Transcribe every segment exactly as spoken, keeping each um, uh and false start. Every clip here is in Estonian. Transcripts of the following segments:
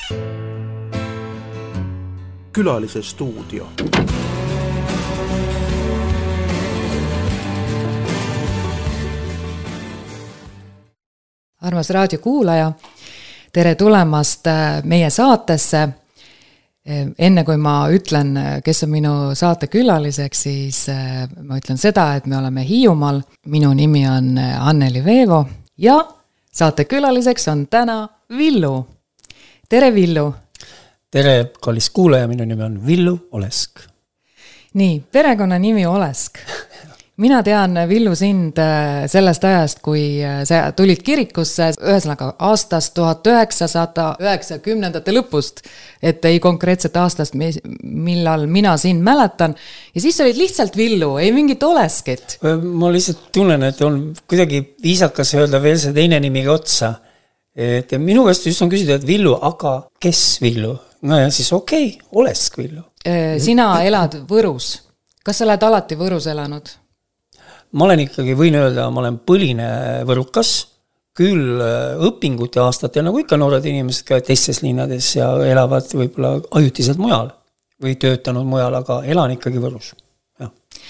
Külalise stuudio. Armas raadiokuulaja, tere tulemast meie saatesse. Enne kui ma ütlen, kes on minu saate külaliseks, siis ma ütlen seda, et me oleme Hiiumaal. Minu nimi on Anneli Veevo ja saate külaliseks on täna Villu. Tere Villu! Tere, kallis kuulaja, minu nimi on Villu Olesk. Nii, perekonna nimi Olesk. Mina tean, Villu, sind sellest ajast, kui sa tulid kirikusse ühesõnaga aastast tuhat üheksasada üheksakümnendate lõpust, et ei konkreetset aastast, millal mina sind mäletan. Ja siis olid lihtsalt Villu, ei mingit Oleskit. Ma lihtsalt tunnen, et on kuidagi viisakas öelda veel see teine nimiga otsa. Et minu käest just on küsida, et Villu, aga kes Villu? No ja siis okei, okay, Olesk Villu. Sina elad Võrus. Kas sa oled alati Võrus elanud? Ma olen ikkagi, võin öelda, ma olen põline võrukas, küll õpingute aastatel, nagu ikka noored inimesed ka teistes linnades ja elavad võib-olla ajutiselt mujal või töötanud mujal, aga elan ikkagi Võrus. Ja.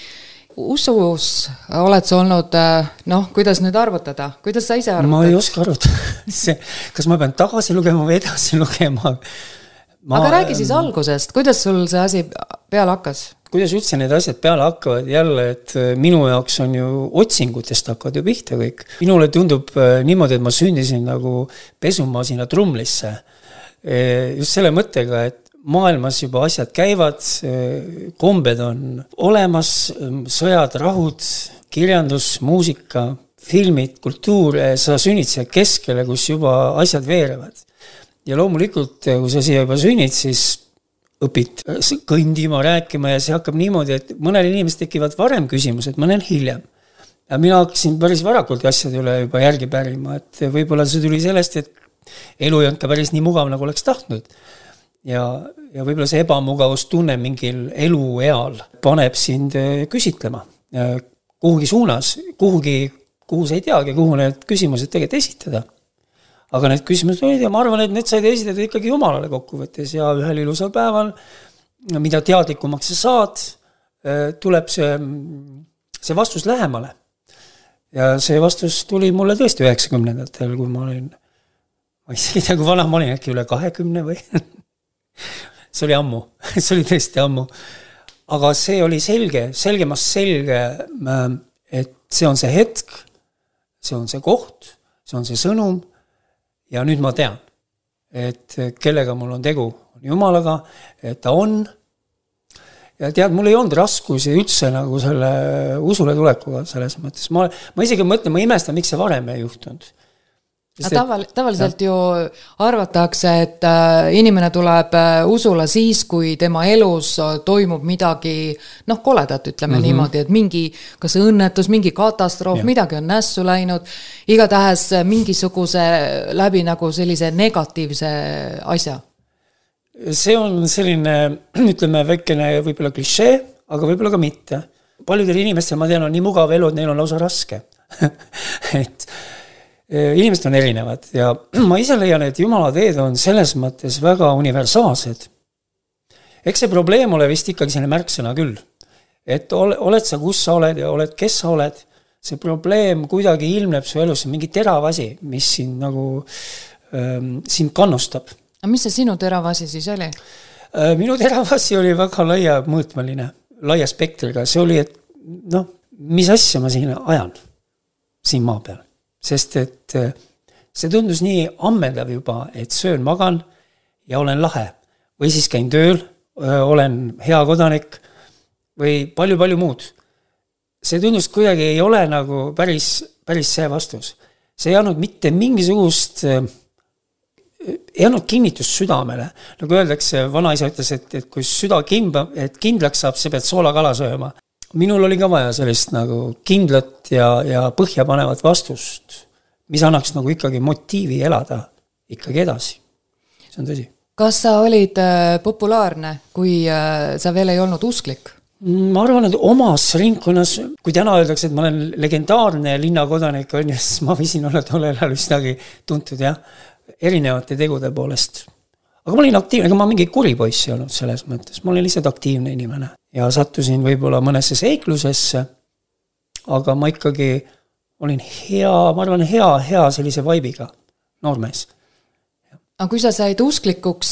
Usus oled sa olnud, noh, kuidas nüüd arvutada? Kuidas sa ise arvutad? Ma ei oska arvutada. Kas ma pean tagasi lugema või edasi lugema? Ma, aga räägi siis algusest, kuidas sul see asi peale hakkas? Kuidas üldse need asjad peale hakkavad jälle, et minu jaoks on ju otsingutest hakkavad ju pihta kõik. Minule tundub niimoodi, et ma sündisin nagu pesumasina trumlisse. Just selle mõttega, et maailmas juba asjad käivad, kombed on olemas, sõjad, rahud, kirjandus, muusika, filmid, kultuur, sa sünnid siia keskele, kus juba asjad veerevad. Ja loomulikult, kui sa siia juba sünnid, siis õpid kõndima, rääkima ja see hakkab niimoodi, et mõnel inimesed tekivad varem küsimused, mõnel hiljem. Ja mina hakkasin päris varakult asjade üle juba järgi pärima, et võib-olla see tuli sellest, et elu ei olnud ka päris nii mugav, nagu oleks tahtnud. Ja, ja võib-olla see ebamugavustunne mingil elueal paneb sind küsitlema kuhugi suunas, kuhugi, kuhu sa ei teagi, kuhu need küsimused tegelikult esitada. Aga need küsimused olid ja ma arvan, et need said esitada ikkagi Jumalale kokkuvõttes ja ühel ilusal päeval, mida teadlikumaks sa saad, tuleb see, see vastus lähemale. Ja see vastus tuli mulle tõesti üheksakümnendatel, kui ma olin, ma ei tea, kui vana ma olin, äkki üle kahekümne või? See oli ammu, see oli tõesti ammu. Aga see oli selge, selgemas selge, et see on see hetk, see on see koht, see on see sõnum. Ja nüüd ma tean, et kellega mul on tegu on Jumalaga, et ta on. Ja tead, mul ei olnud raskusi üldse nagu selle usule tulekuga selles mõttes. Ma, ma isegi mõtlen, ma imestan, miks see varem ei juhtunud. Taval, tavaliselt ju arvatakse, et inimene tuleb usule siis, kui tema elus toimub midagi, noh, koledat, ütleme mm-hmm. niimoodi, et mingi, kas õnnetus, mingi katastroof, ja. Midagi on nässu läinud, igatahes mingisuguse läbi nagu sellise negatiivse asja. See on selline, ütleme, väikene võib-olla klišee, aga võib-olla ka mitte. Paljudel inimestel, ma tean, on nii mugav elu, et neil on lausa raske. et inimesed on erinevad ja ma ise leian, et Jumala teed on selles mõttes väga universaalsed. Eks see probleem ole vist ikkagi selline märksõna küll. Et oled sa, kus sa oled ja oled, kes sa oled, see probleem kuidagi ilmneb su elus, mingi terav asi, mis sind nagu ähm, sind kannustab. Aga mis see sinu terav asi siis oli? Äh, minu terav asi oli väga laia mõõtmeline, laia spektriga. See oli, et noh, mis asja ma siin ajan siin maa peal. Sest et see tundus nii ammendav juba, et söön, magan ja olen lahe. Või siis käin tööl, olen hea kodanik või palju-palju muud. See tundus kuidagi ei ole nagu päris, päris see vastus. See ei andnud mitte mingisugust, ei andnud kinnitust südamele. Nagu öeldakse, vanaisa ütles, et, et kui süda kimba, et kindlaks saab, see pead soolakala sööma. Minul oli ka vaja sellist nagu kindlat ja, ja põhjapanevat vastust, mis annaks nagu ikkagi motiivi elada ikkagi edasi. See on tõsi. Kas sa olid populaarne, kui sa veel ei olnud usklik? Ma arvan, et omas ringkonnas, kui täna öeldakse, et ma olen legendaarne linnakodanik, on, siis ma võisin olla tollel ajal üsnagi tuntud, jah, erinevate tegude poolest. aga ma olin aktiivne, ega ma mingi kuri poiss ei olnud selles mõttes, ma olin lihtsalt aktiivne inimene ja sattusin võib-olla mõnesse seiklusesse, aga ma ikkagi olin hea, ma arvan, hea, hea sellise vaibiga noormees. Aga kui sa said usklikuks,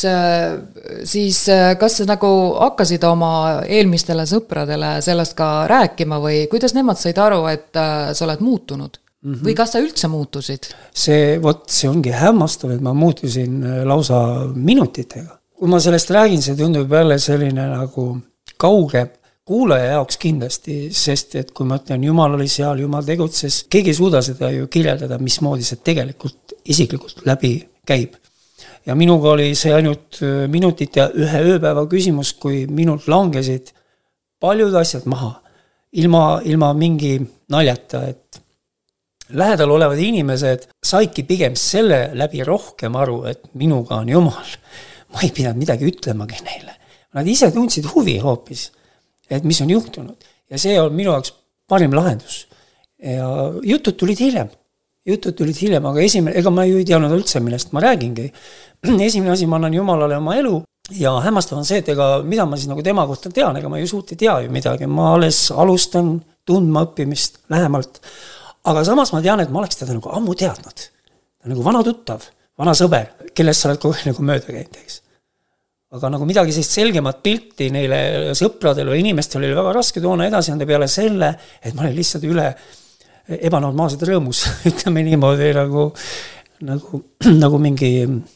siis kas sa nagu hakkasid oma eelmistele sõpradele sellest ka rääkima või kuidas nemad said aru, et sa oled muutunud? Mm-hmm. Või kas sa üldse muutusid? See, võt, see ongi hämmastav, et ma muutusin lausa minutitega. Kui ma sellest räägin, see tundub jälle selline nagu kauge kuulaja jaoks kindlasti, sest et kui ma ütlen, Jumal oli seal, Jumal tegutses, keegi ei suuda seda ju kirjeldada, mismoodi see tegelikult isiklikult läbi käib. Ja minuga oli see ainult minutit ja ühe ööpäeva küsimus, kui minult langesid paljud asjad maha, ilma, ilma mingi naljata, et lähedal olevad inimesed saidki pigem selle läbi rohkem aru, et minuga on Jumal. Ma ei pidanud midagi ütlemagi neile. Nad ise tundsid huvi hoopis, et mis on juhtunud. Ja see on minu jaoks parim lahendus. Ja jutud tulid hiljem. Jutud tulid hiljem, aga esimene, ega ma ju ei teadnud üldse, millest ma räägingi. Esimene asi, ma annan Jumalale oma elu ja hämmastav on see, et ega mida ma siis nagu tema kohta tean, ega ma ju suurt ei tea ju midagi. Ma alles alustan tundma õppimist lähemalt. Aga samas ma tean, et ma oleks teda nagu ammu teadnud. Nagu vana tuttav, vana sõber, kellest sa oled kogu nagu mööda käinud, eks. Aga nagu midagi sellist selgemat pilti neile sõpradele või inimestele oli väga raske toona edasi anda peale selle, et ma olin lihtsalt üle ebanormaalsed rõõmus, ütleme niimoodi nagu, nagu, nagu mingi,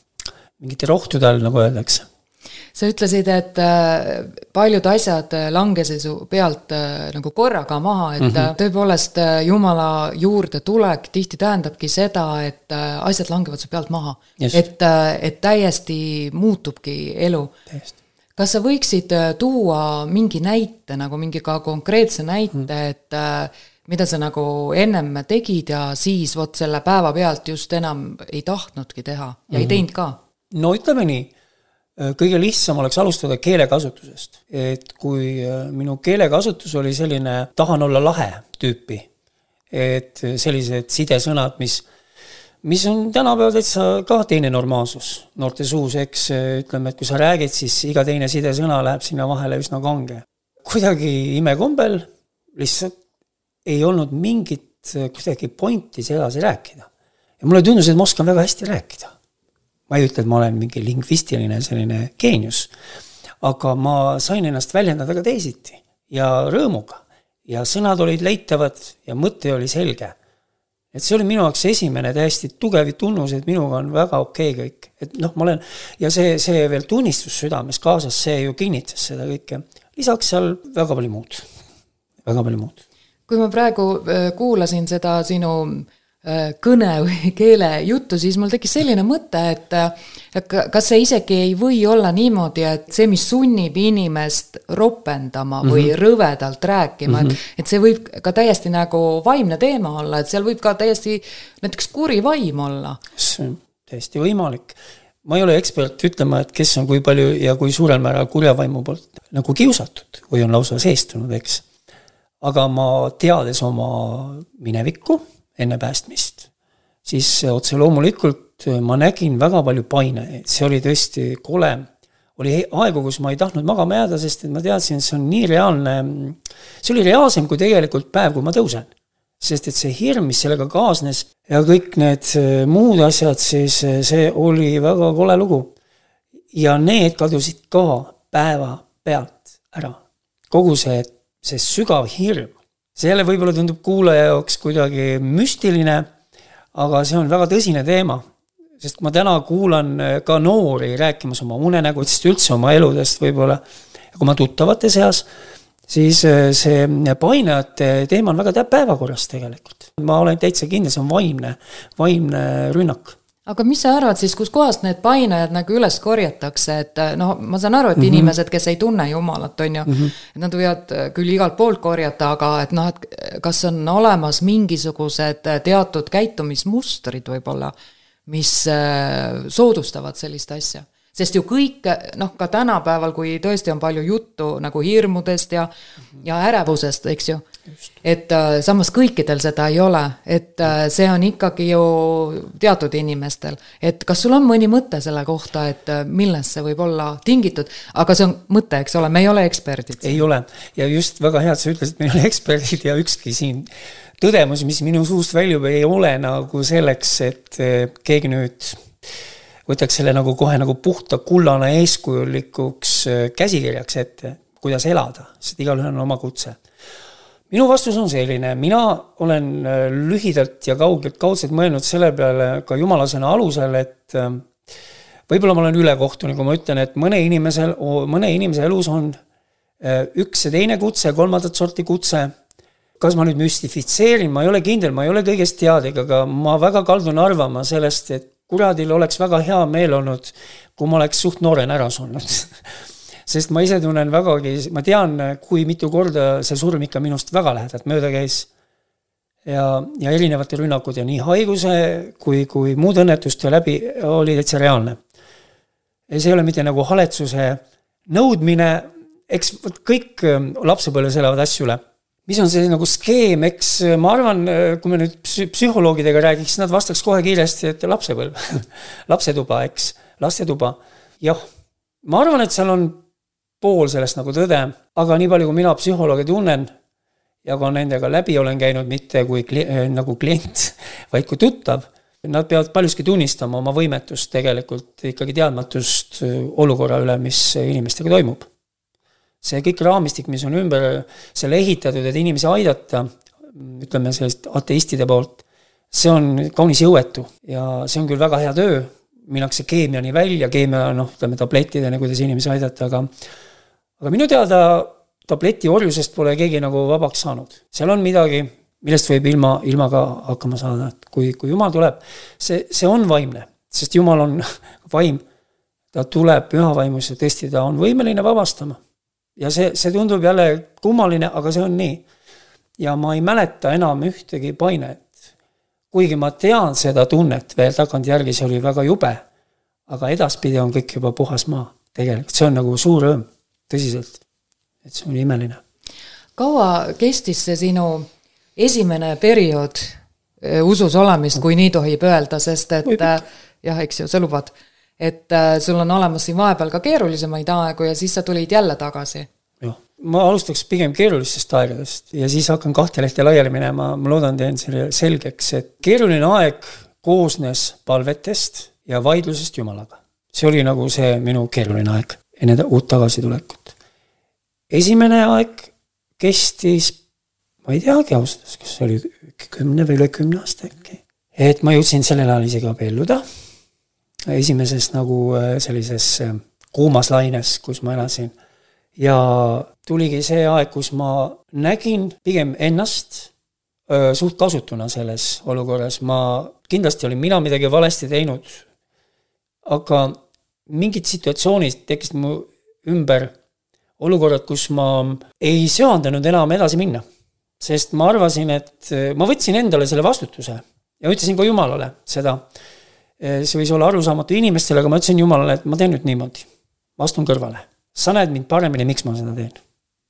mingite rohtude all, nagu öeldakse. Sa ütlesid, et paljud asjad langesid su pealt nagu korraga maha, et mm-hmm. tõepoolest Jumala juurde tulek tihti tähendabki seda, et asjad langevad su pealt maha. Et, et täiesti muutubki elu. Täiesti. Kas sa võiksid tuua mingi näite, nagu mingi ka konkreetse näite, mm. et mida sa nagu ennem tegid ja siis võt selle päeva pealt just enam ei tahtnudki teha ja mm-hmm. ei teinud ka? No ütleme nii. Kõige lihtsam oleks alustada keelekasutusest. Et kui minu keelekasutus oli selline tahan olla lahe tüüpi, et sellised sidesõnad, mis, mis on tänapäeval täitsa ka teine normaalsus noorte suus, eks ütleme, et kui sa räägid, siis iga teine sidesõna läheb sinna vahele üsna kange. Kuidagi imekombel lihtsalt ei olnud mingit kuidagi pointi sedasi rääkida. Ja mulle tundus, et ma oskan väga hästi rääkida. Ma ei ütle, et ma olen mingi lingvistiline selline geenius, aga ma sain ennast väljendada ka teisiti ja rõõmuga ja sõnad olid leitavad ja mõte oli selge. Et see oli minu jaoks esimene täiesti tugev tunnus, et minuga on väga okei kõik. Et noh, ma olen, ja see, see veel tunnistus südames kaasas, see ju kinnitas seda kõike. Lisaks seal väga palju muud. Väga palju muud. Kui ma praegu kuulasin seda sinu kõne või keele juttu, siis mul tekkis selline mõte, et kas see isegi ei või olla niimoodi, et see, mis sunnib inimest ropendama või mm-hmm. rõvedalt rääkima, mm-hmm. et, et see võib ka täiesti nagu vaimne teema olla, et seal võib ka täiesti näiteks kuri vaim olla. See on täiesti võimalik. Ma ei ole ekspert ütlema, et kes on kui palju ja kui suurel määral kurja vaimu poolt nagu kiusatud või on lausa seestunud, eks. Aga ma teades oma minevikku, enne päästmist, siis otse loomulikult ma nägin väga palju paine, see oli tõesti kole. Oli aegu, kus ma ei tahtnud magama jääda, sest et ma teadsin, see on nii reaalne, see oli reaalsem kui tegelikult päev, kui ma tõusen. Sest et see hirm, mis sellega kaasnes ja kõik need muud asjad, siis see oli väga kole lugu. Ja need kadusid ka päeva pealt ära. Kogu see, see sügav hirm. See jälle võib-olla tundub kuulaja jaoks kuidagi müstiline, aga see on väga tõsine teema, sest ma täna kuulan ka noori rääkimas oma unenägudest, üldse oma eludest võib-olla, ja kui ma tuttavate seas, siis see painajate teema on väga päevakorras tegelikult. Ma olen täitsa kindel, see on vaimne, vaimne rünnak. Aga mis sa arvad siis, kus kohast need painajad nagu üles korjatakse, et no ma saan aru, et mm-hmm. inimesed, kes ei tunne Jumalat, on ju, mm-hmm. et nad võivad küll igalt poolt korjata, aga et noh, et kas on olemas mingisugused teatud käitumismustrid võib-olla, mis soodustavad sellist asja? Sest ju kõik, noh ka tänapäeval, kui tõesti on palju juttu nagu hirmudest ja, ja ärevusest, eks ju, et äh, samas kõikidel seda ei ole, et äh, see on ikkagi ju teatud inimestel, et kas sul on mõni mõte selle kohta, et äh, millest see võib olla tingitud, aga see on mõte, eks ole, me ei ole eksperdid. Ei ole, ja just väga hea, et sa ütlesid, et me ei ole eksperdid ja ükski siin tõdemus, mis minu suust väljub, ei ole nagu selleks, et keegi nüüd võtaks selle nagu kohe nagu puhta kullana eeskujulikuks käsikirjaks ette, kuidas elada, sest igalühel on oma kutse. Minu vastus on selline, mina olen lühidalt ja kaugelt kaudselt mõelnud selle peale ka jumalasena alusel, et võib-olla ma olen ülekohtune, kui ma ütlen, et mõne, inimesel, mõne inimese elus on üks ja teine kutse, kolmandat sorti kutse. Kas ma nüüd müstifitseerin, ma ei ole kindel, ma ei ole kõigest teadig, aga ma väga kaldun arvama sellest, et kuradil oleks väga hea meel olnud, kui ma oleks suht nooren ära surnud. Sest ma ise tunnen vägagi, ma tean, kui mitu korda see surm ikka minust väga lähedalt mööda käis. Ja, ja erinevate rünnakud ja nii haiguse kui, kui muud õnnetuste läbi oli täitsa reaalne. Ja see ei ole mitte nagu haletsuse nõudmine, eks kõik lapsepõlves elavad asju üle. Mis on see nagu skeem, eks ma arvan, kui me nüüd psühholoogidega räägiks, nad vastaks kohe kiiresti, et lapsepõlv, lapsetuba, eks, lastetuba. Jah, ma arvan, et seal on pool sellest nagu tõde, aga nii palju, kui mina psühholoogi tunnen ja kui nendega läbi olen käinud mitte kui kli, nagu klient, vaid kui tuttav, nad peavad paljuski tunnistama oma võimetust tegelikult ikkagi teadmatust olukorra üle, mis inimestega toimub. See kõik raamistik, mis on ümber selle ehitatud, et inimesi aidata, ütleme sellist ateistide poolt, see on kaunis jõuetu ja see on küll väga hea töö, minnakse keemiani välja, keemia, noh, ütleme tablettideni, kuidas inimesi aidata, aga, aga minu teada tableti orjusest pole keegi nagu vabaks saanud. Seal on midagi, millest võib ilma, ilma ka hakkama saada, et kui, kui Jumal tuleb, see, see on vaimne, sest Jumal on vaim, ta tuleb püha vaimus ja tõesti ta on võimeline vabastama. Ja see, see tundub jälle kummaline, aga see on nii. Ja ma ei mäleta enam ühtegi painet. Kuigi ma tean seda tunnet veel tagant järgi, see oli väga jube, aga edaspidi on kõik juba puhas maa. Tegelikult see on nagu suur õõm, tõsiselt. Et see on imeline. Kaua kestis see sinu esimene periood usus olemist, kui nii tohib öelda, sest et jah, eks ju, sa lubad, et sul on olemas siin vahepeal ka keerulisemaid aegu ja siis sa tulid jälle tagasi. Jah. Ma alustaks pigem keerulistest aegadest ja siis hakkan kahte lehte laiali minema. Ma loodan teen selle selgeks, et keeruline aeg koosnes palvetest ja vaidlusest Jumalaga. See oli nagu see minu keeruline aeg enne uut tagasitulekut. Esimene aeg kestis, ma ei teagi austus, kas see oli kümne või üle kümne aasta äkki. Et ma jõudsin sellel ajal isegi abielluda. Esimeses nagu sellises kuumas laines, kus ma elasin. Ja tuligi see aeg, kus ma nägin pigem ennast öö, suht kasutuna selles olukorras. Ma kindlasti olin mina midagi valesti teinud, aga mingid situatsioonid tekkisid mu ümber olukorrad, kus ma ei söandanud enam edasi minna. Sest ma arvasin, et ma võtsin endale selle vastutuse ja ütlesin ka Jumalale seda. See võis olla arusaamatu inimestele, aga ma ütlesin Jumalale, et ma teen nüüd niimoodi. Ma astun kõrvale. Sa näed mind paremini, miks ma seda teen.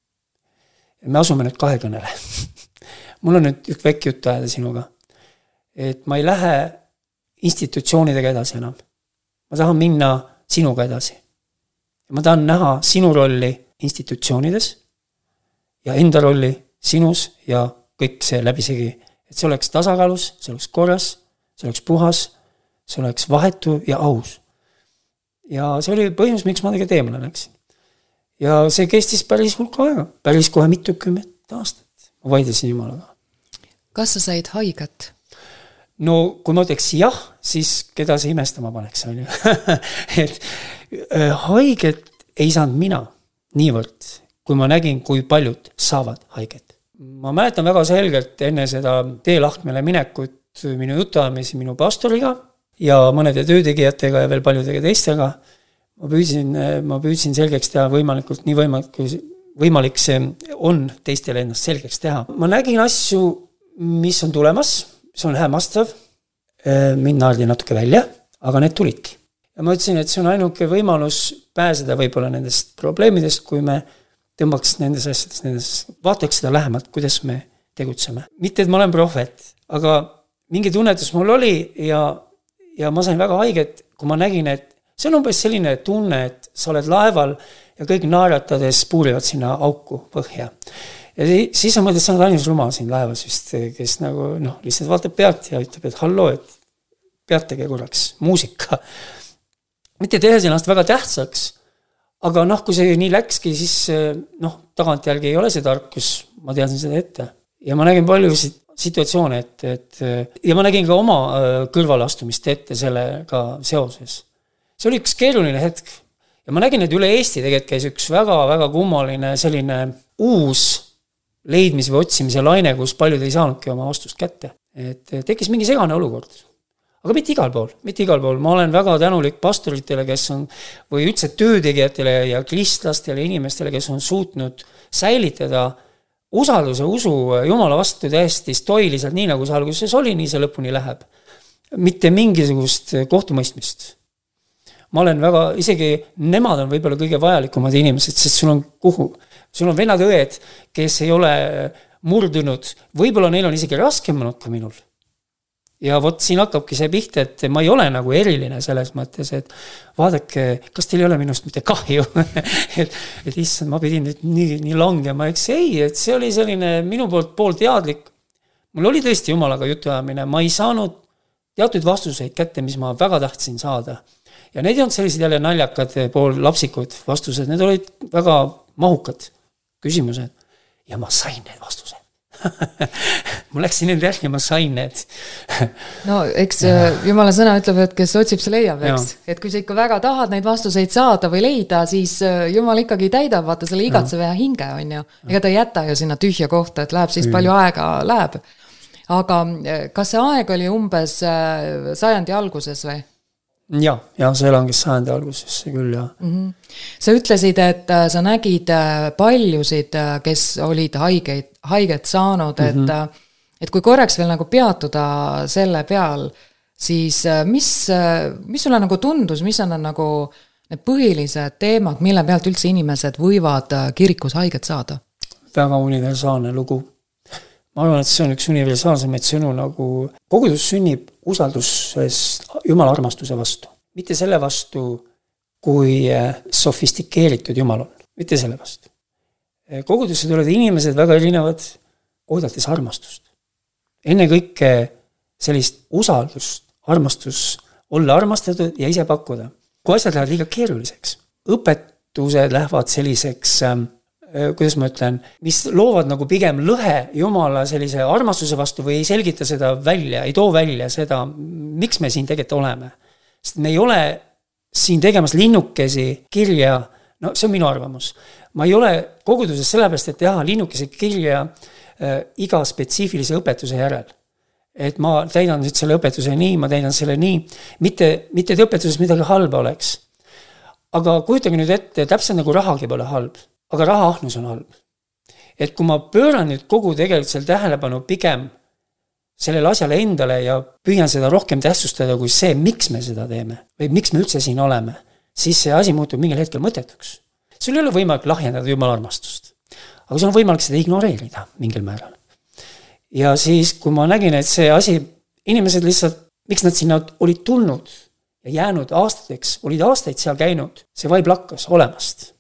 Me asume nüüd kahekõnele. Mul on nüüd üks väike juttu ajada sinuga. Et ma ei lähe institutsioonidega edasi enam. Ma tahan minna sinuga edasi. Ma tahan näha sinu rolli institutsioonides ja enda rolli sinus ja kõik see läbisegi. Et see oleks tasakaalus, see oleks korras, see oleks puhas, see oleks vahetu ja aus. Ja see oli põhjus, miks ma tegelikult eemale läksin. Ja see kestis päris hulka aega, päris kohe mitukümmet aastat. Ma vaidlesin Jumalaga. Kas sa said haiget? No kui ma ütleks jah, siis keda see imestama paneks. et äh, haiget ei saanud mina niivõrd, kui ma nägin, kui paljud saavad haiget. Ma mäletan väga selgelt enne seda teelahkmele minekut minu jutuamisi minu pastoriga ja mõnede töötegijatega ja veel paljudega teistega. Ma püüdsin, ma püüdsin selgeks teha võimalikult nii võimalik, võimalik see on teistele ennast selgeks teha. Ma nägin asju, mis on tulemas, see on hämmastav, mind naardi natuke välja, aga need tulidki. ja ma ütlesin, et see on ainuke võimalus pääseda võib-olla nendest probleemidest, kui me tõmbaks nendes asjades, nendes, vaataks seda lähemalt, kuidas me tegutseme. Mitte, et ma olen prohvet, aga mingi tunnetus mul oli ja, ja ma sain väga haiget, kui ma nägin, et see on umbes selline tunne, et sa oled laeval ja kõik naeratades puurivad sinna auku põhja. Ja siis on mõeldes, sa oled ainus rumal siin laevas vist, kes nagu, noh, lihtsalt vaatab pealt ja ütleb, et hallo, et peatege korraks muusika. Mitte tehes ennast väga tähtsaks, aga noh, kui see nii läkski, siis noh, tagant jälgi ei ole see tarkus, ma teadsin seda ette. Ja ma nägin palju situatsioone, et, et ja ma nägin ka oma kõrvalastumist ette sellega seoses. See oli üks keeruline hetk. Ja ma nägin, et üle Eesti tegelikult käis üks väga-väga kummaline selline uus leidmise või otsimise laine, kus paljud ei saanudki oma vastust kätte. Et tekkis mingi segane olukord. Aga mitte igal pool, mitte igal pool. Ma olen väga tänulik pastoritele, kes on, või üldse töötegijatele ja kristlastele inimestele, kes on suutnud säilitada usalduse usu Jumala vastu täiesti stoiliselt, nii nagu see alguses oli, nii see lõpuni läheb. Mitte mingisugust kohtumõistmist. Ma olen väga, isegi nemad on võib-olla kõige vajalikumad inimesed, sest sul on kuhu, sul on vennad õed, kes ei ole murdunud, võib-olla neil on isegi raskemanud kui minul. Ja vot siin hakkabki see pihta, et ma ei ole nagu eriline selles mõttes, et vaadake, kas teil ei ole minust mitte kahju, et, et issand, ma pidin nüüd nii, nii langema, eks ei, et see oli selline minu poolt pool teadlik. Mul oli tõesti Jumalaga jutuajamine, ma ei saanud teatud vastuseid kätte, mis ma väga tahtsin saada. Ja need ei olnud sellised jälle naljakad pool lapsikud vastused, need olid väga mahukad küsimused ja ma sain need vastused. ma läksin nende järgi, ma sain need. no eks ja. Jumala sõna ütleb, et kes otsib, see leiab, eks. Ja. Et kui sa ikka väga tahad neid vastuseid saada või leida, siis Jumal ikkagi täidab, vaata selle igatseva hinge on ju. Ega ta ei jäta ju sinna tühja kohta, et läheb siis mm. palju aega läheb. Aga kas see aeg oli umbes sajandi alguses või? Ja, ja see langis sajandi alguses küll, ja. Mm-hmm. Sa ütlesid, et sa nägid paljusid, kes olid haigeid, haiget saanud, mm-hmm. et, et kui korraks veel nagu peatuda selle peal, siis mis, mis sulle nagu tundus, mis on nagu need põhilised teemad, mille pealt üldse inimesed võivad kirikus haiget saada? Väga universaalne lugu. Ma arvan, et see on üks universaalsemaid sõnu, nagu kogudus sünnib usalduses Jumala armastuse vastu. Mitte selle vastu, kui sofistikeeritud Jumal on. Mitte selle vastu. Kogudusse tulevad inimesed väga erinevad, oodates armastust. Enne kõike sellist usaldust, armastus, olla armastatud ja ise pakkuda. Kui asjad lähevad liiga keeruliseks, õpetused lähevad selliseks kuidas ma ütlen, mis loovad nagu pigem lõhe Jumala sellise armastuse vastu või ei selgita seda välja, ei too välja seda, miks me siin tegelikult oleme. Sest me ei ole siin tegemas linnukesi kirja, no see on minu arvamus. Ma ei ole koguduses sellepärast, et teha linnukesi kirja äh, iga spetsiifilise õpetuse järel. Et ma täidan nüüd selle õpetuse nii, ma täidan selle nii. Mitte, mitte et õpetuses midagi halba oleks. Aga kujutage nüüd ette, täpselt nagu rahagi pole halb. Aga rahaahnus on halb. Et kui ma pööran nüüd kogu tegelikult selle tähelepanu pigem sellele asjale endale ja püüan seda rohkem tähtsustada kui see, miks me seda teeme või miks me üldse siin oleme, siis see asi muutub mingil hetkel mõttetuks. Sul ei ole võimalik lahjendada Jumala armastust, aga sul on võimalik seda ignoreerida mingil määral. Ja siis, kui ma nägin, et see asi, inimesed lihtsalt, miks nad sinna olid tulnud ja jäänud aastateks, olid aastaid seal käinud, see vaib lakkas olemast.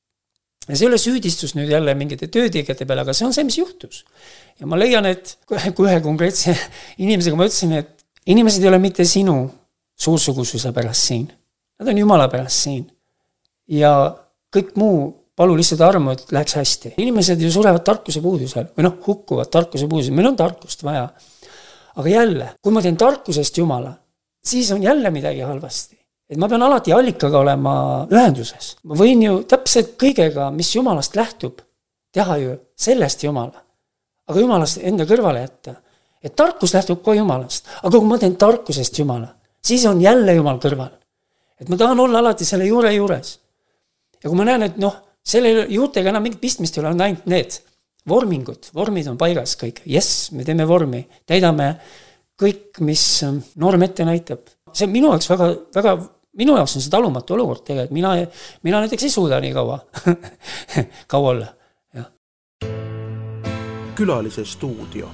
Ja see ei ole süüdistus nüüd jälle mingite töötegijate peale, aga see on see, mis juhtus. Ja ma leian, et kui ühe konkreetse inimesega ma ütlesin, et inimesed ei ole mitte sinu suursugususe pärast siin. Nad on Jumala pärast siin. Ja kõik muu palu lihtsalt armu, et läheks hästi. Inimesed ju surevad tarkuse puudusel või noh, hukkuvad tarkuse puudusel. Meil on tarkust vaja. Aga jälle, kui ma teen tarkusest Jumala, siis on jälle midagi halvasti. Et ma pean alati allikaga olema ühenduses. Ma võin ju täpselt kõigega, mis Jumalast lähtub, teha ju sellest Jumala. Aga Jumalast enda kõrvale jätta. Et tarkus lähtub ka Jumalast. Aga kui ma teen tarkusest Jumala, siis on jälle Jumal kõrval. Et ma tahan olla alati selle juure juures. Ja kui ma näen, et noh, selle juurtega enam mingit pistmist ei ole, on ainult need vormingud. Vormid on paigas kõik. Yes, me teeme vormi. Täidame kõik, mis norm ette näitab. See on minu jaoks väga, väga minu jaoks on see talumatu olukord tegelikult, mina, mina näiteks ei suuda nii kaua kaua olla. Ja. Külalise stuudio.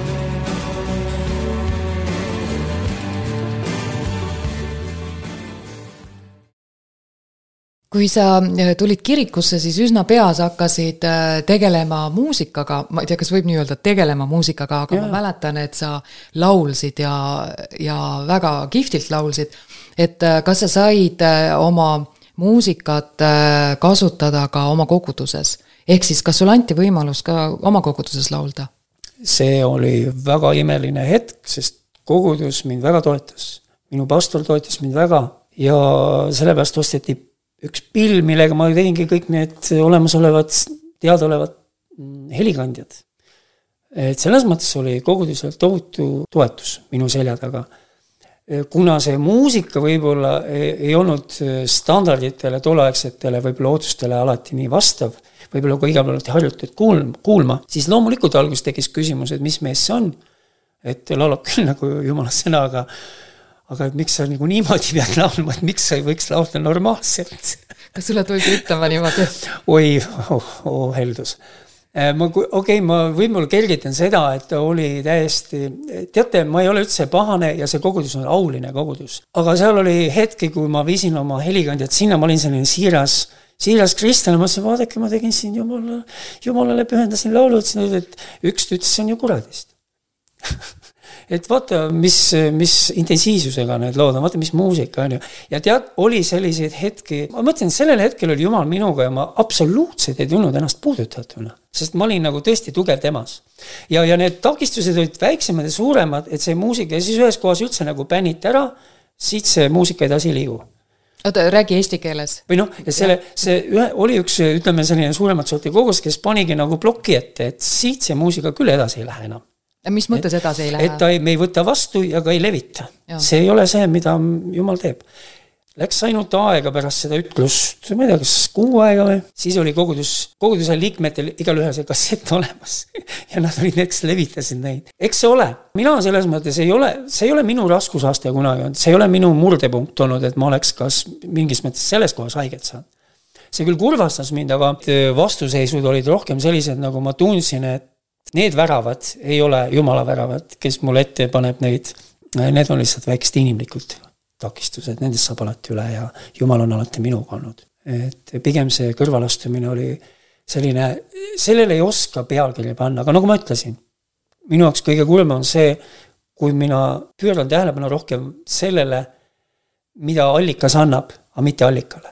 Kui sa tulid kirikusse, siis üsna peas hakkasid tegelema muusikaga, ma ei tea, kas võib nii öelda tegelema muusikaga, aga ja. Ma mäletan, et sa laulsid ja, ja väga kihvtilt laulsid, et kas sa said oma muusikat kasutada ka oma koguduses, ehk siis kas sul anti võimalus ka oma koguduses laulda? See oli väga imeline hetk, sest kogudus mind väga toetas, minu pastor toetas mind väga ja sellepärast osteti üks pill, millega ma tegingi kõik need olemasolevad, teadaolevad helikandjad. Et selles mõttes oli koguduselt tohutu toetus minu selja taga. Kuna see muusika võib-olla ei olnud standarditele, tolleaegsetele võib-olla ootustele alati nii vastav, võib-olla kui iga peal olete harjutatud kuulma, siis loomulikult algus tekkis küsimus, et mis mees see on, et laulab küll nagu jumala sõna, aga aga et miks sa nagu niimoodi pead laulma, et miks sa ei võiks laulda normaalselt? Kas sulle tuldi ütlema niimoodi? Oi, oh, oh heldus. Ma, okei, ma võib-olla kergitan seda, et oli täiesti, teate, ma ei ole üldse pahane ja see kogudus on auline kogudus. Aga seal oli hetki, kui ma viisin oma helikandjat sinna, ma olin selline siiras, siiras kristlane, ma ütlesin, vaadake, ma tegin siin jumala, jumalale pühendasin laulud, et üks ütles, see on ju kuradist. Et vaata, mis, mis intensiivsusega need lood on, vaata, mis muusika on ju. Ja tead, oli selliseid hetki, ma mõtlen, sellel hetkel oli Jumal minuga ja ma absoluutselt ei tulnud ennast puudutatuna, sest ma olin nagu tõesti tugev temas. Ja, ja need takistused olid väiksemad ja suuremad, et see muusika, ja siis ühes kohas üldse nagu bännit ära, siit see muusika edasi liigu. Oota, räägi eesti keeles. Või noh, ja selle, see ühe, oli üks, ütleme, selline suuremat sorti kogus, kes panigi nagu ploki ette, et siit see muusika küll edasi ei lähe enam. Mis mõttes edasi ei lähe? Et ta ei, me ei võta vastu ja ka ei levita. Ja. See ei ole see, mida Jumal teeb. Läks ainult aega pärast seda ütlust, ma ei tea, kas kuu aega või? Siis oli kogudus, koguduse liikmetel igal ühe see kassett olemas. Ja nad olid need, kes levitasid neid. Eks see ole. Mina selles mõttes ei ole, see ei ole minu raskusaste kunagi. See ei ole minu murdepunkt olnud, et ma oleks kas mingis mõttes selles kohas haiget saanud. See küll kurvastas mind, aga vastuseisud olid rohkem sellised, nagu ma tundsin, et need väravad ei ole Jumala väravad, kes mul ette paneb neid. Need on lihtsalt väikest inimlikult takistused, nendest saab alati üle ja Jumal on alati minuga olnud. Et pigem see kõrvalastumine oli selline, sellele ei oska pealkirja panna, aga nagu ma ütlesin, minu jaoks kõige kurvem on see, kui mina püüran tähelepanu rohkem sellele, mida allikas annab, aga mitte allikale.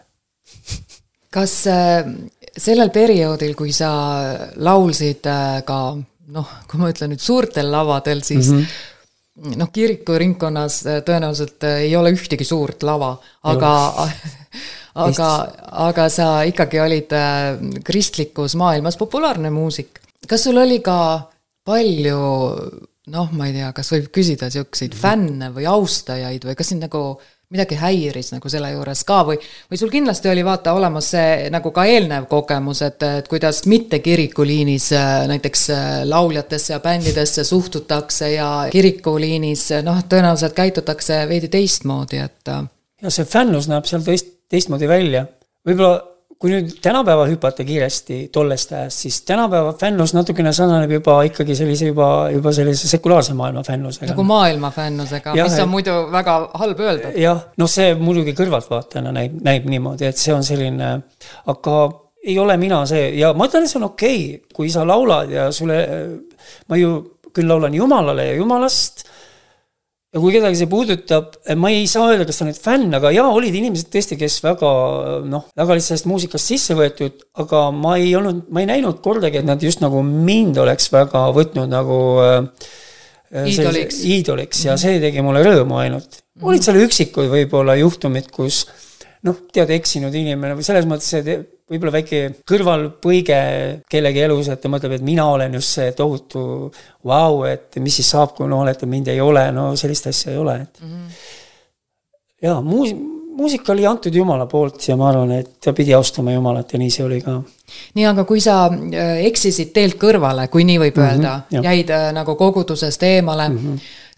Kas sellel perioodil, kui sa laulsid ka, noh, kui ma ütlen nüüd suurtel lavadel, siis mm-hmm. noh, kiriku ringkonnas tõenäoliselt ei ole ühtegi suurt lava, aga, aga, aga sa ikkagi olid kristlikus maailmas populaarne muusik. Kas sul oli ka palju, noh, ma ei tea, kas võib küsida siukseid mm-hmm. fänne või austajaid või kas sind nagu midagi häiris nagu selle juures ka või, või sul kindlasti oli vaata olemas see nagu ka eelnev kogemus, et, et kuidas mitte kirikuliinis näiteks lauljatesse ja bändidesse suhtutakse ja kirikuliinis noh, tõenäoliselt käitutakse veidi teistmoodi, et ja see fännus näeb seal teist, teistmoodi välja. Võib-olla kui nüüd tänapäeva hüpata kiiresti tollest ajast, siis tänapäeva fännus natukene sarnaneb juba ikkagi sellise juba, juba sellise sekulaarse maailma fännusega. Nagu maailma fännusega, ja, mis on muidu väga halb öelda. Jah, no see muidugi kõrvaltvaatajana näib, näib niimoodi, et see on selline, aga ei ole mina see, ja ma ütlen, et see on okei, kui sa laulad ja sulle, ma ju küll laulan Jumalale ja Jumalast, ja kui kedagi see puudutab, ma ei saa öelda, kas ta nüüd fänn, aga jaa, olid inimesed tõesti, kes väga, noh, väga lihtsalt muusikast sisse võetud, aga ma ei olnud, ma ei näinud kordagi, et nad just nagu mind oleks väga võtnud nagu iidoliks, iidoliks ja see tegi mulle rõõmu ainult. Mm-hmm. Olid seal üksikud võib-olla juhtumid, kus noh, tead eksinud inimene või selles mõttes see võib-olla väike kõrvalpõige kellegi elus, et ta mõtleb, et mina olen just see tohutu vau, et mis siis saab, kui no olete, mind ei ole, no sellist asja ei ole. Et. Mm-hmm. Ja, muus, muusika oli antud Jumala poolt ja ma arvan, et ta pidi austama Jumalat ja nii see oli ka. Nii, aga kui sa eksisid teelt kõrvale, kui nii võib öelda, mm-hmm, jäid nagu kogudusest eemale, mm-hmm.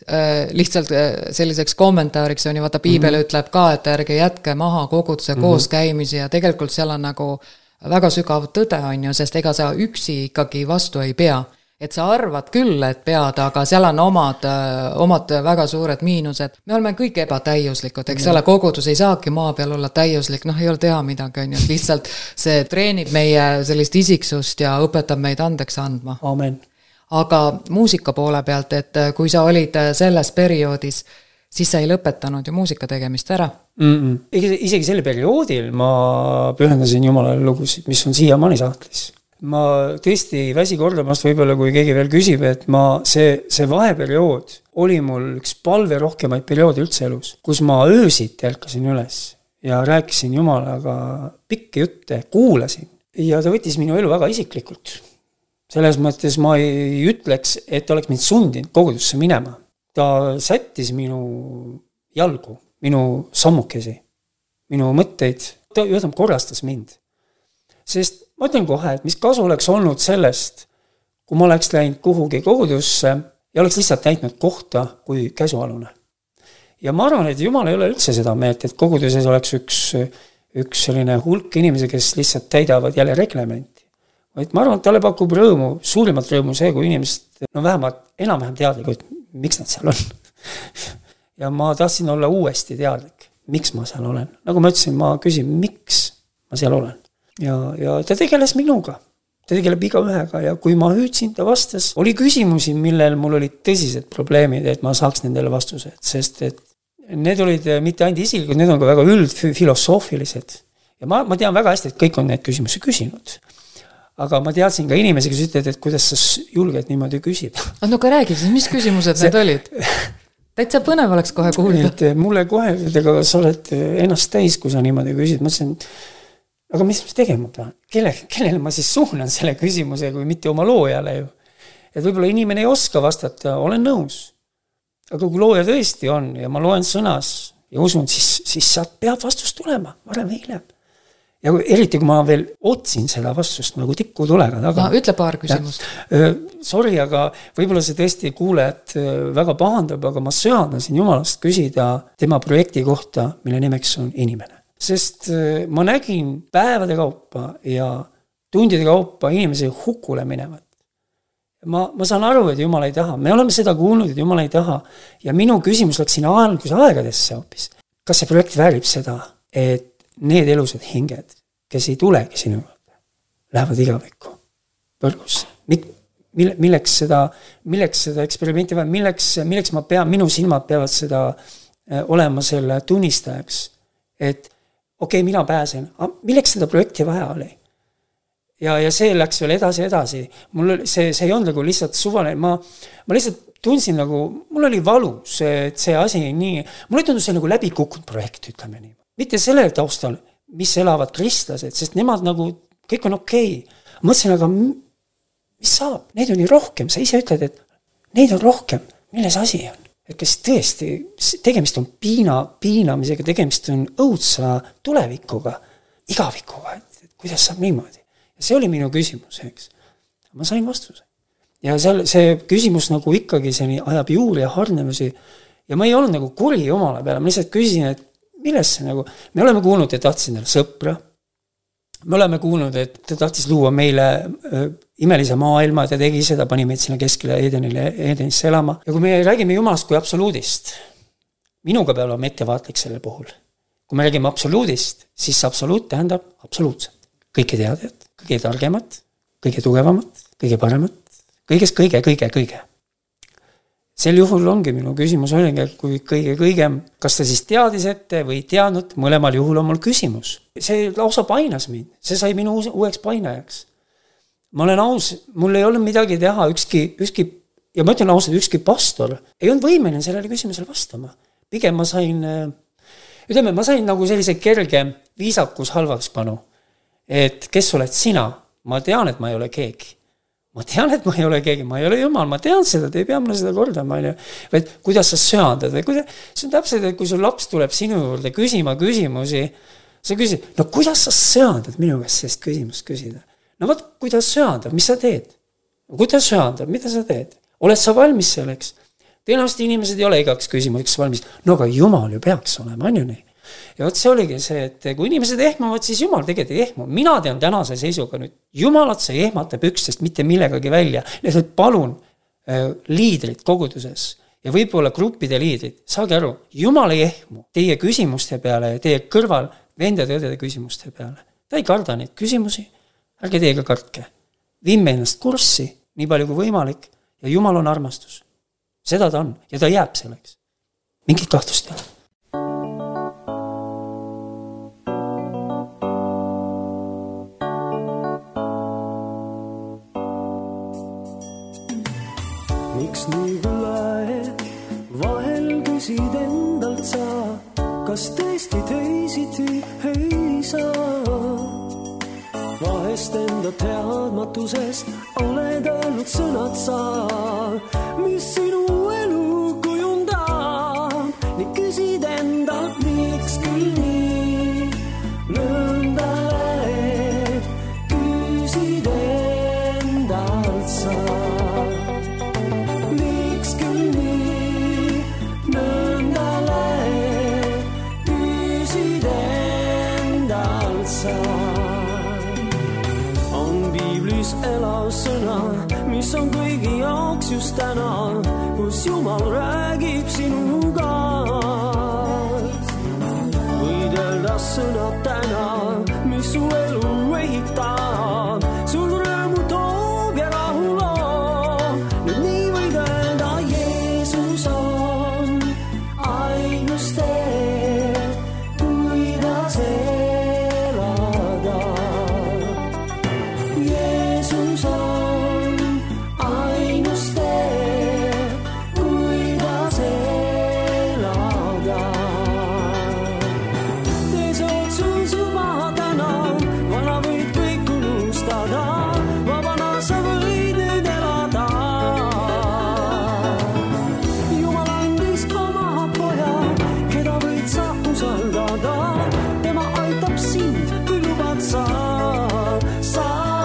lihtsalt selliseks kommentaariks on ju, vaata piibel mm-hmm. ütleb ka, et ärge jätke maha koguduse mm-hmm. kooskäimisi ja tegelikult seal on nagu väga sügav tõde on ju, sest ega sa üksi ikkagi vastu ei pea. Et sa arvad küll, et pead, aga seal on omad, omad väga suured miinused. Me oleme kõik ebatäiuslikud, eks ole, kogudus ei saagi maa peal olla täiuslik, noh ei ole teha midagi, on ju, lihtsalt see treenib meie sellist isiksust ja õpetab meid andeks andma. Amen. Aga muusika poole pealt, et kui sa olid selles perioodis, siis sa ei lõpetanud ju muusika tegemist ära. Mm-mm. Isegi selle perioodil ma pühendasin Jumalale lugusid, mis on siiamaani sahtlis. Ma tõesti väsi kordamast võib-olla, kui keegi veel küsib, et ma, see, see vaheperiood oli mul üks palve rohkemaid perioodi üldse elus, kus ma öösid jälkasin üles ja rääkisin Jumalaga pikki jutte, kuulasin ja ta võttis minu elu väga isiklikult. Selles mõttes ma ei ütleks, et oleks mind sundinud kogudusse minema. Ta sättis minu jalgu, minu sammukesi, minu mõtteid, ta ütleb, korrastas mind. Sest ma ütlen kohe, et mis kasu oleks olnud sellest, kui ma oleks läinud kuhugi kogudusse ja oleks lihtsalt täitnud kohta kui käsualune. Ja ma arvan, et Jumal ei ole üldse seda meelt, et koguduses oleks üks, üks selline hulk inimesi, kes lihtsalt täidavad jälle reglementi. Vaid ma arvan, et talle pakub rõõmu, suurimat rõõmu see, kui inimesed, no vähemalt enam-vähem teadlikud, miks nad seal on. Ja ma tahtsin olla uuesti teadlik, miks ma seal olen. Nagu ma ütlesin, ma küsin, miks ma seal olen. Ja, ja ta tegeles minuga, ta tegeleb iga ühega ja kui ma hüüdsin, ta vastas, oli küsimusi, millel mul olid tõsised probleemid, et ma saaks nendele vastused, sest et need olid mitte ainult isiklikud, need on ka väga üldfilosoofilised. Ja ma, ma tean väga hästi, et kõik on need küsimusi küsinud. Aga ma teadsin ka inimesi, kes ütlevad, et kuidas sa julged niimoodi küsida. No ka räägi siis, mis küsimused see, need olid? Täitsa põnev oleks kohe kuulda. Et mulle kohe, ega sa oled ennast täis, kui sa niimoodi küsid. Ma ütlesin, aga mis ma tegema pean? Kelle, kellele ma siis suunan selle küsimuse, kui mitte oma loojale ju? Et võib-olla inimene ei oska vastata, olen nõus. Aga kui looja tõesti on ja ma loen sõnas ja usun, siis, siis saab peab vastust tulema, varem hiljem. Ja kui, eriti kui ma veel otsin seda vastust nagu tikku tulega taga. No, ütle paar küsimust. Ja, sorry, aga võib-olla see tõesti kuulejad väga pahandab, aga ma söandasin Jumalast küsida tema projekti kohta, mille nimeks on inimene. Sest ma nägin päevade kaupa ja tundide kaupa inimesi hukule minevat. Ma, ma saan aru, et Jumal ei taha. Me oleme seda kuulnud, et Jumal ei taha. Ja minu küsimus läks sinna alguse aegadesse hoopis. Kas see projekt väärib seda, et need elused hinged, kes ei tulegi sinu juurde, lähevad igavikku põrgusse? Mille, milleks seda, milleks seda eksperimenti, milleks, milleks ma pean, minu silmad peavad seda olema selle tunnistajaks, et okei, okay, mina pääsen. Milleks seda projekti vaja oli? Ja, ja see läks veel edasi edasi. Mul oli, see, see ei olnud nagu lihtsalt suvaline. Ma, ma lihtsalt tundsin nagu, mul oli valu, see, see asi nii. Mul ei tundu see nagu läbi kukkunud projekt, ütleme nii. Mitte selle taustal, mis elavad kristlased, sest nemad nagu, kõik on okei. Okay. Mõtlesin, aga mis saab? Neid on nii rohkem. Sa ise ütled, et neid on rohkem. Milles asi on? Et kes tõesti, tegemist on piina, piinamisega, tegemist on õudsa tulevikuga, igavikuga, et, et kuidas saab niimoodi. Ja see oli minu küsimus, eks. Ma sain vastuse. Ja seal, see küsimus nagu ikkagi see ajab juuri ja harnemusi ja ma ei olnud nagu kuri Jumala peale, ma lihtsalt küsisin, et milles see nagu, me oleme kuulnud, et tahtis endale sõpra, me oleme kuulnud, et ta tahtis luua meile äh, imelise maailma, ta tegi seda, pani meid sinna keskele Edenile, Edenisse elama. Ja kui me räägime Jumalast kui absoluudist, minuga peab olema ettevaatlik selle puhul. Kui me räägime absoluudist, siis absoluut tähendab absoluutselt. Kõike teadjad, kõige targemat, kõige tugevamat, kõige paremat, kõigest kõige, kõige, kõige. Sel juhul ongi minu küsimus oligi, kui kõige kõigem, kas ta siis teadis ette või teadnud, mõlemal juhul on mul küsimus. See lausa painas mind, see sai minu uueks painajaks. Ma olen aus, mul ei ole midagi teha, ükski, ükski, ja ma ütlen ausalt, ükski pastor ei olnud võimeline sellele küsimusele vastama. Pigem ma sain, ütleme, ma sain nagu sellise kerge viisakus halvaks panu, et kes oled sina, ma tean, et ma ei ole keegi. Ma tean, et ma ei ole keegi, ma ei ole Jumal, ma tean seda, te ei pea mulle seda kordama, vaid kuidas sa söandad või kuidas, see on täpselt, et kui sul laps tuleb sinu juurde küsima küsimusi, sa küsid, no kuidas sa söandad minu käest sellist küsimust küsida? No vaat, kuidas söandab, mis sa teed? No, kuidas söandab, mida sa teed? Oled sa valmis selleks? Tõenäoliselt inimesed ei ole igaks küsimuseks valmis. No aga Jumal ju peaks olema, on ju nii. Ja võt see oligi see, et kui inimesed ehmavad, siis Jumal tegelikult ei ehmu. Mina tean tänase seisuga nüüd, Jumalat sa ei ehmata pükstest mitte millegagi välja. Lihtsalt palun äh, liidrid koguduses ja võib-olla gruppide liidrid, saage aru, Jumal ei ehmu teie küsimuste peale ja teie kõrval vendade-õdede küsimuste peale. Ta ei karda neid küsimusi, ärge teiega kartke. Viime ennast kurssi, nii palju kui võimalik ja Jumal on armastus. Seda ta on ja ta jääb selleks. Mingit kahtlust ei ole. Miks nii külae vahel küsid endalt sa, kas tõesti teisiti ei saa? Vahest enda teadmatusest oled öelnud sõnad sa, mis sinu elu kujundab. Nii küsid endalt, miks küll nii nõnda läheb, küsid endalt sa. Miks küll nii nõnda läheb, küsid endalt sa. Elav sõna, mis on kõigi jaoks just täna, kus Jumal räägib sinuga. Võid öelda sõna täna, mis su elu ehitab, sul rõõmu toob ja rahu loob. Nüüd nii võid öelda, Jeesus on ainus tee, kuidas elada. Jeesus on ainus tee, kuidas elada. Tee see otsus juba täna, vana võid kõik unustada, vabana sa võid nüüd elada. Jumal andis oma poja, keda võid sa usaldada, tema aitab sind, kui lubad sa, sa.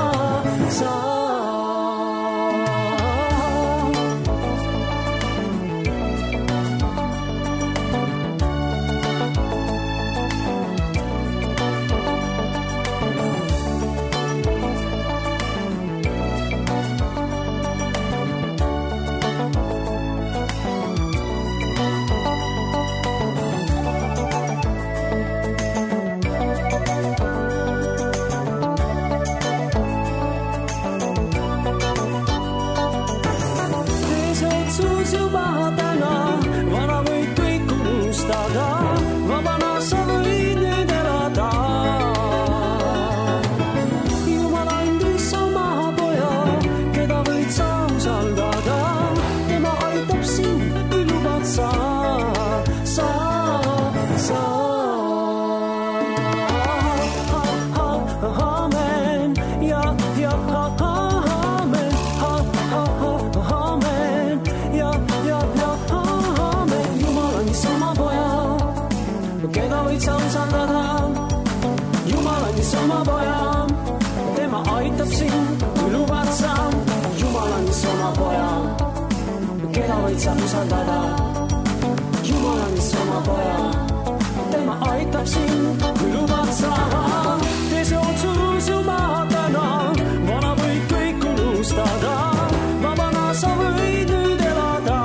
Keda võid sa usaldada, Jumal andis oma poja, tema aitab sind, kui lubad sa. Tee see otsus juba täna, vana võid kõik unustada, vabana sa võid nüüd elada.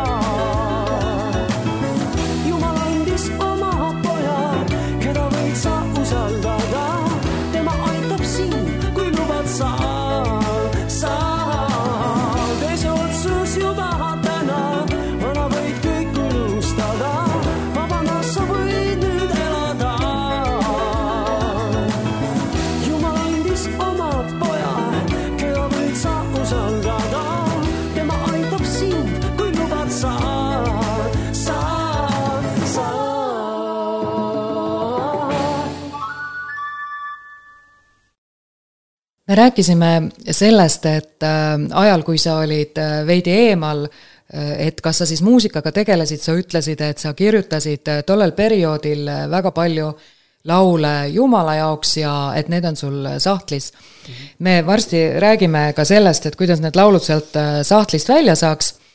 Jumal andis oma poja, keda võid sa usaldada, tema aitab sind, kui lubad sa. Sa tee see otsus juba me rääkisime sellest, et ajal, kui sa olid veidi eemal, et kas sa siis muusikaga tegelesid, sa ütlesid, et sa kirjutasid tollel perioodil väga palju laule Jumala jaoks ja et need on sul sahtlis. Me varsti räägime ka sellest, et kuidas need laulud sealt sahtlist välja saaks,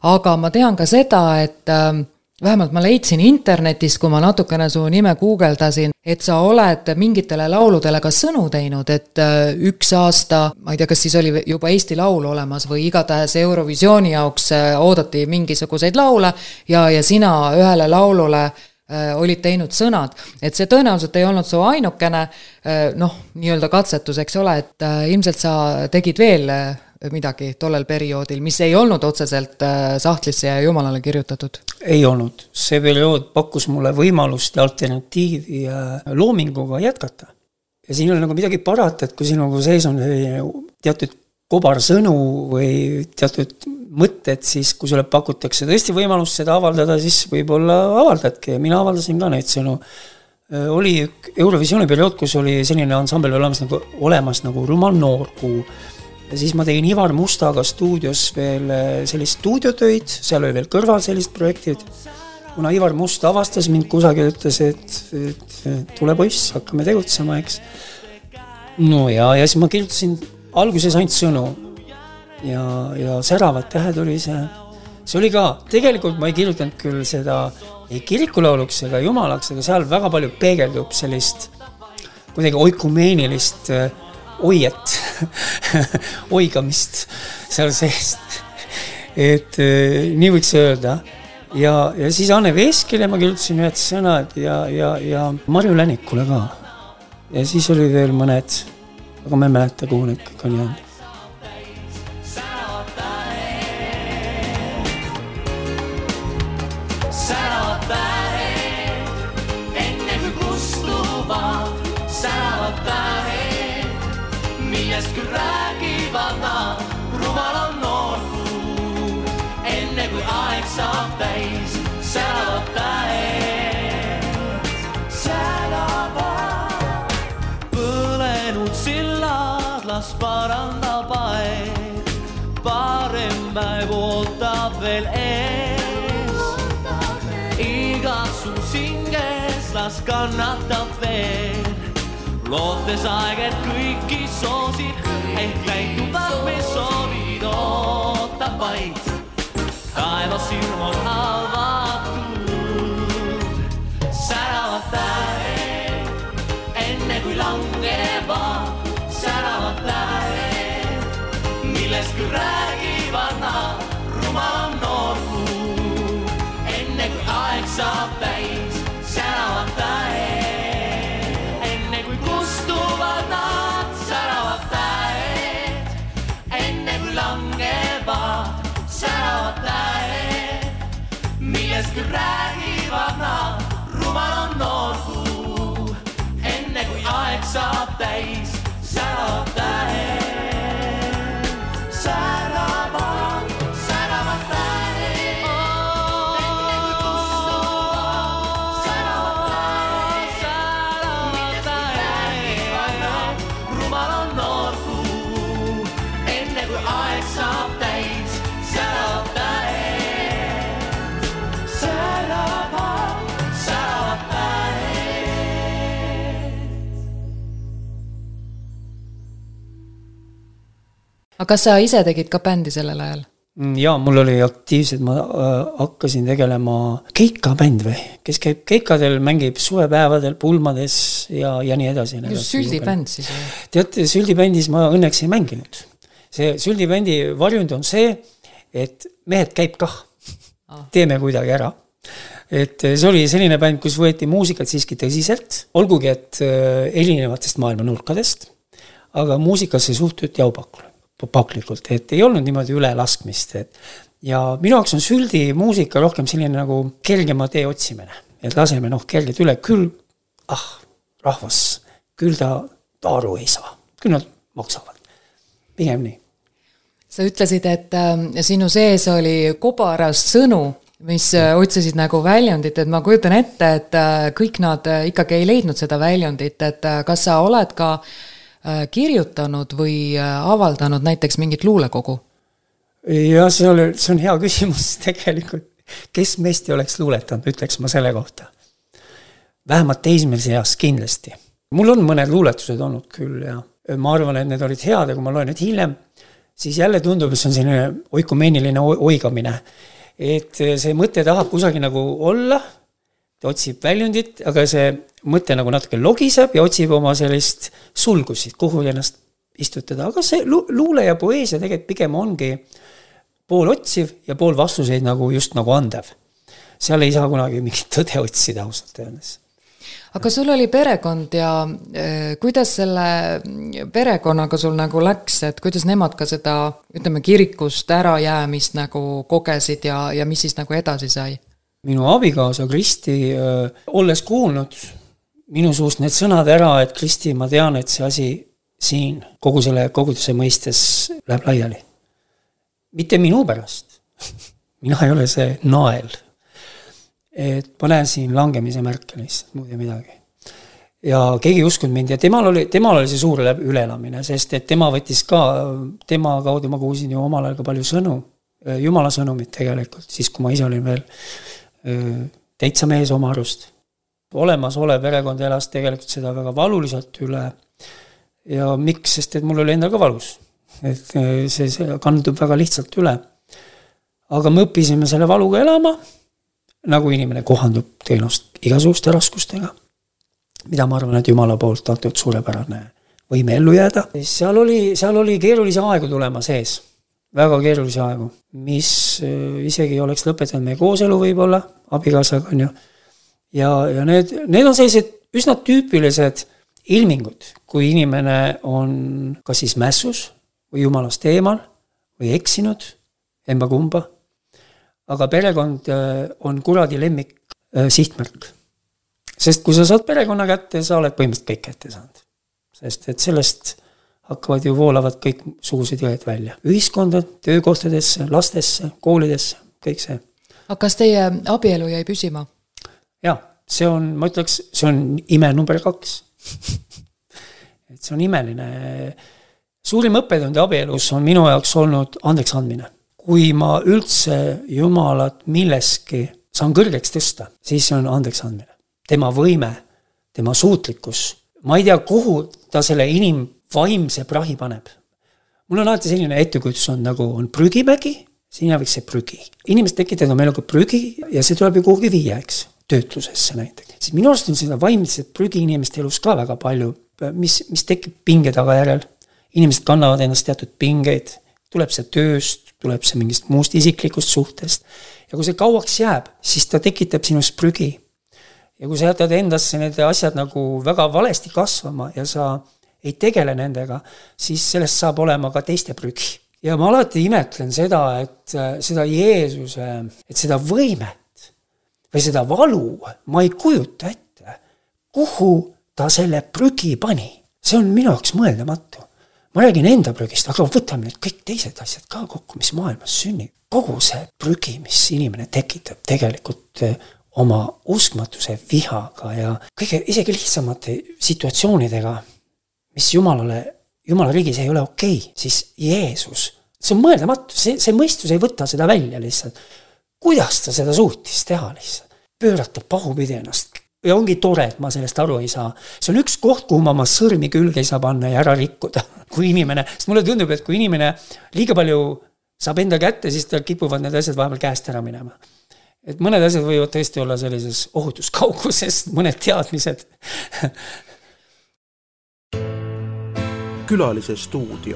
aga ma tean ka seda, et vähemalt ma leidsin internetist, kui ma natukene su nime guugeldasin, et sa oled mingitele lauludele ka sõnu teinud, et üks aasta, ma ei tea, kas siis oli juba Eesti Laul olemas või igatahes Eurovisiooni jaoks oodati mingisuguseid laule ja, ja sina ühele laulule olid teinud sõnad, et see tõenäoliselt ei olnud su ainukene noh, nii-öelda katsetus, eks ole, et ilmselt sa tegid veel midagi tollel perioodil, mis ei olnud otseselt sahtlisse ja jumalale kirjutatud? Ei olnud. See periood pakkus mulle võimalust ja alternatiivi loominguga jätkata. Ja siin on nagu midagi parata, et kui siin nagu sees on teatud kobarsõnu või teatud mõtted, siis kui sulle pakutakse tõesti võimalust seda avaldada, siis võib-olla avaldadki. Mina avaldasin ka neid sõnu. Oli Eurovisiooni periood, kus oli selline ansambel olemas nagu, olemas nagu Rumal Noorkuu. Ja siis ma tegin Ivar Mustaga stuudios veel sellist stuudiotöid, seal oli veel kõrval sellist projektid. Kuna Ivar Must avastas mind kusagil, ütles, et, et tule poiss, hakkame tegutsema, eks. No ja, ja siis ma kirjutasin alguses ainult sõnu ja, ja säravad tähed oli see. See oli ka, tegelikult ma ei kirjutanud küll seda ei kirikulauluks ega jumalaks, aga seal väga palju peegeldub sellist kuidagi oikumeenilist oiet, oigamist seal seest. Et nii võiks öelda. Ja, ja siis Anne Veskile ma kirjutasin ühed sõnad ja, ja, ja Marju Länikule ka. Ja siis oli veel mõned, aga ma ei mäleta, kuhu need kõik on jäänud. Küll räägivad nad, rumal on noorkuu, enne kui aeg saab täis, säravad tähed, säravad. Põlenud sillad, las parandab aeg, parem päev ootab veel ees. Igas su singes, las kannatab veel. Lootes aeg, et kõiki soosid, ehk täituvad me soovid, ootab vaid. Taevas silm on avatud, säravad tähed, enne kui langevad, säravad tähed, millest küll räägivad nad, rumal on noorkuu, enne kui aeg saab täis, säravad tähed. Kustuvad nad, säravad tähed, enne kui langevad, säravad tähed, millest küll räägivad nad, rumal on noorkuu, enne kui aeg saab täis, säravad tähed, säravad, säravad tähed, enne kui kustuvad, säravad tähed, millest küll räägivad nad, rumal on noorkuu, enne kui aeg saab täis, säravad tähed, säravad, säravad tähed. Aga kas sa ise tegid ka bändi sellel ajal? Jaa, mul oli aktiivsed, ma hakkasin tegelema keikabänd või, kes käib keikadel, mängib suvepäevadel, pulmades ja, ja nii edasi. Just süldibänd siis või? Teate, süldibändis ma õnneks ei mänginud. See süldibändi varjund on see, et mehed käib kah. Teeme kuidagi ära. Et see oli selline bänd, kus võeti muusikat siiski tõsiselt, olgugi et erinevatest maailma nurkadest, aga muusikasse suhtud jaupakule. Paklikult, et ei olnud niimoodi üle laskmist. Et, ja minu jaoks on süldi muusika rohkem selline nagu kergema tee otsimine. Et laseme noh kerged üle, küll, ah, rahvas, küll ta, ta aru ei saa. Küll nad maksavad. Pigem nii. Sa ütlesid, et äh, sinu sees oli kobaras sõnu, mis äh, otsisid nagu väljundit, et ma kujutan ette, et äh, kõik nad äh, ikkagi ei leidnud seda väljundit, et äh, kas sa oled ka kirjutanud või avaldanud näiteks mingit luulekogu? Ja see, oli, see on hea küsimus tegelikult. Kes meist ei oleks luuletanud, ütleks ma selle kohta. Vähemalt teismelise eas kindlasti. Mul on mõned luuletused olnud küll ja ma arvan, et need olid head, aga ma loen nüüd hiljem, siis jälle tundub, et see on selline oikumeeniline oigamine. Et see mõte tahab kusagil nagu olla, ta otsib väljundit, aga see mõte nagu natuke logiseb ja otsib oma sellist sulgusid, kuhu ennast istutada. Aga see luule ja poeesia tegelikult pigem ongi pool otsiv ja pool vastuseid nagu just nagu andev. Seal ei saa kunagi mingit tõde otsida ausalt öeldes. Aga sul oli perekond ja eh, kuidas selle perekonnaga sul nagu läks, et kuidas nemad ka seda, ütleme, kirikust ära jäämist nagu kogesid ja, ja mis siis nagu edasi sai? Minu abikaasa Kristi, äh, olles kuulnud minu suust need sõnad ära, et Kristi, ma tean, et see asi siin kogu selle koguduse mõistes läheb laiali. Mitte minu pärast. Mina ei ole see nael. Et ma näen siin langemise märke lihtsalt, muud ja midagi. Ja keegi ei uskunud mind ja temal oli, temal oli see suur üleelamine, sest et tema võttis ka, tema kaudu ma kuulsin ju omal ajal ka palju sõnu, Jumala sõnumit tegelikult, siis kui ma ise olin veel täitsa mees oma arust. Olemas ole perekond elas tegelikult seda väga valuliselt üle ja miks, sest et mul oli endal ka valus. Et see, see kandub väga lihtsalt üle. Aga me õppisime selle valuga elama, nagu inimene kohandub tõenäoliselt igasuguste raskustega, mida ma arvan, et Jumala poolt antud suurepärane võime ellu jääda. Seal oli, seal oli keerulise aegu tulema sees, väga keerulise aegu, mis isegi oleks lõpetanud meie kooselu võib-olla, abikaasaga on ju. Ja, ja need, need on sellised üsna tüüpilised ilmingud, kui inimene on kas siis mässus või Jumalast eemal või eksinud, emba kumba. Aga perekond on kuradi lemmik sihtmärk. Sest kui sa saad perekonna kätte, sa oled põhimõtteliselt kõik kätte saanud. Sest et sellest hakkavad ju voolavad kõik sugused jõed välja. Ühiskondad, töökohtadesse, lastesse, koolidesse, kõik see. Aga kas teie abielu jäi püsima? Ja, see on, ma ütleks, see on ime number kaks. Et see on imeline. Suurim õppetund abielus on minu jaoks olnud andeks andmine. Kui ma üldse Jumalat milleski saan kõrgeks tõsta, siis see on andeks andmine. Tema võime, tema suutlikkus. Ma ei tea, kuhu ta selle inim vaimse prahi paneb. Mul on alati selline ettekujutus on nagu on prügimägi, siin võiks see prügi. Inimesed tekitavad meil nagu prügi ja see tuleb ju kuhugi viia, eks, töötlusesse näiteks. Siis minu arust on seda vaimset prügi inimeste elus ka väga palju, mis, mis tekib pinge tagajärel. Inimesed kannavad ennast teatud pingeid, tuleb see tööst, tuleb see mingist muust isiklikust suhtest. Ja kui see kauaks jääb, siis ta tekitab sinust prügi. Ja kui sa jätad endasse need asjad nagu väga valesti kasvama ja sa ei tegele nendega, siis sellest saab olema ka teiste prügi. Ja ma alati imetlen seda, et seda Jeesuse, et seda võimet või seda valu ma ei kujuta ette, kuhu ta selle prügi pani. See on minu jaoks mõeldamatu. Ma räägin enda prügist, aga võtame need kõik teised asjad ka kokku, mis maailmas sünnib. Kogu see prügi, mis inimene tekitab tegelikult oma uskmatuse vihaga ja kõige isegi lihtsamate situatsioonidega, mis Jumalale, Jumala riigis ei ole okei, siis Jeesus, see on mõeldamatu, see, see mõistus ei võta seda välja lihtsalt. Kuidas ta seda suutis teha lihtsalt? Pöörata pahupidi ennast. Ja ongi tore, et ma sellest aru ei saa. See on üks koht, kuhu ma oma sõrmi külge ei saa panna ja ära rikkuda. Kui inimene, sest mulle tundub, et kui inimene liiga palju saab enda kätte, siis tal kipuvad need asjad vahepeal käest ära minema. Et mõned asjad võivad tõesti olla sellises ohutuskauguses, mõned teadmised. Külalise stuudio.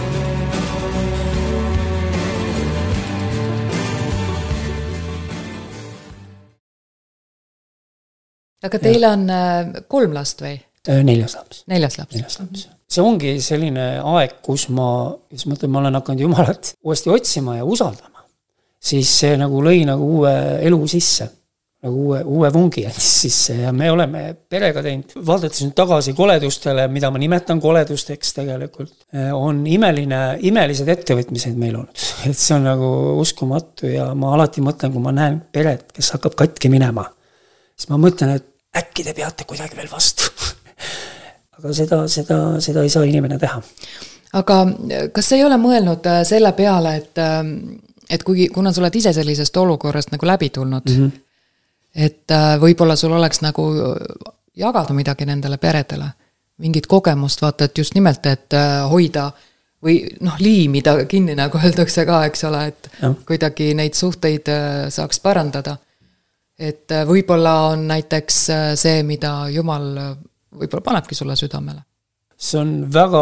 Aga teil ja. on kolm last või? Neljas laps. Neljas laps. Neljas laps. See ongi selline aeg, kus ma, kus mõtlen, ma olen hakanud Jumalat uuesti otsima ja usaldama. Siis see nagu lõi nagu uue elu sisse, nagu uue, uue vungi sisse ja me oleme perega teinud. Vaadates nüüd tagasi koledustele, mida ma nimetan koledusteks tegelikult, on imeline, imelised ettevõtmised meil olnud. Et see on nagu uskumatu ja ma alati mõtlen, kui ma näen peret, kes hakkab katki minema, siis ma mõtlen, et äkki te peate kuidagi veel vastu. Aga seda, seda, seda ei saa inimene teha. Aga kas ei ole mõelnud selle peale, et, et kui, kuna sa oled ise sellisest olukorrast nagu läbi tulnud, mm-hmm. et võib-olla sul oleks nagu jagada midagi nendele peredele, mingit kogemust, vaata, et just nimelt, et hoida või noh, liimida kinni, nagu öeldakse ka, eks ole, et Ja. kuidagi neid suhteid saaks parandada. Et võib-olla on näiteks see, mida Jumal võib-olla panebki sulle südamele. See on väga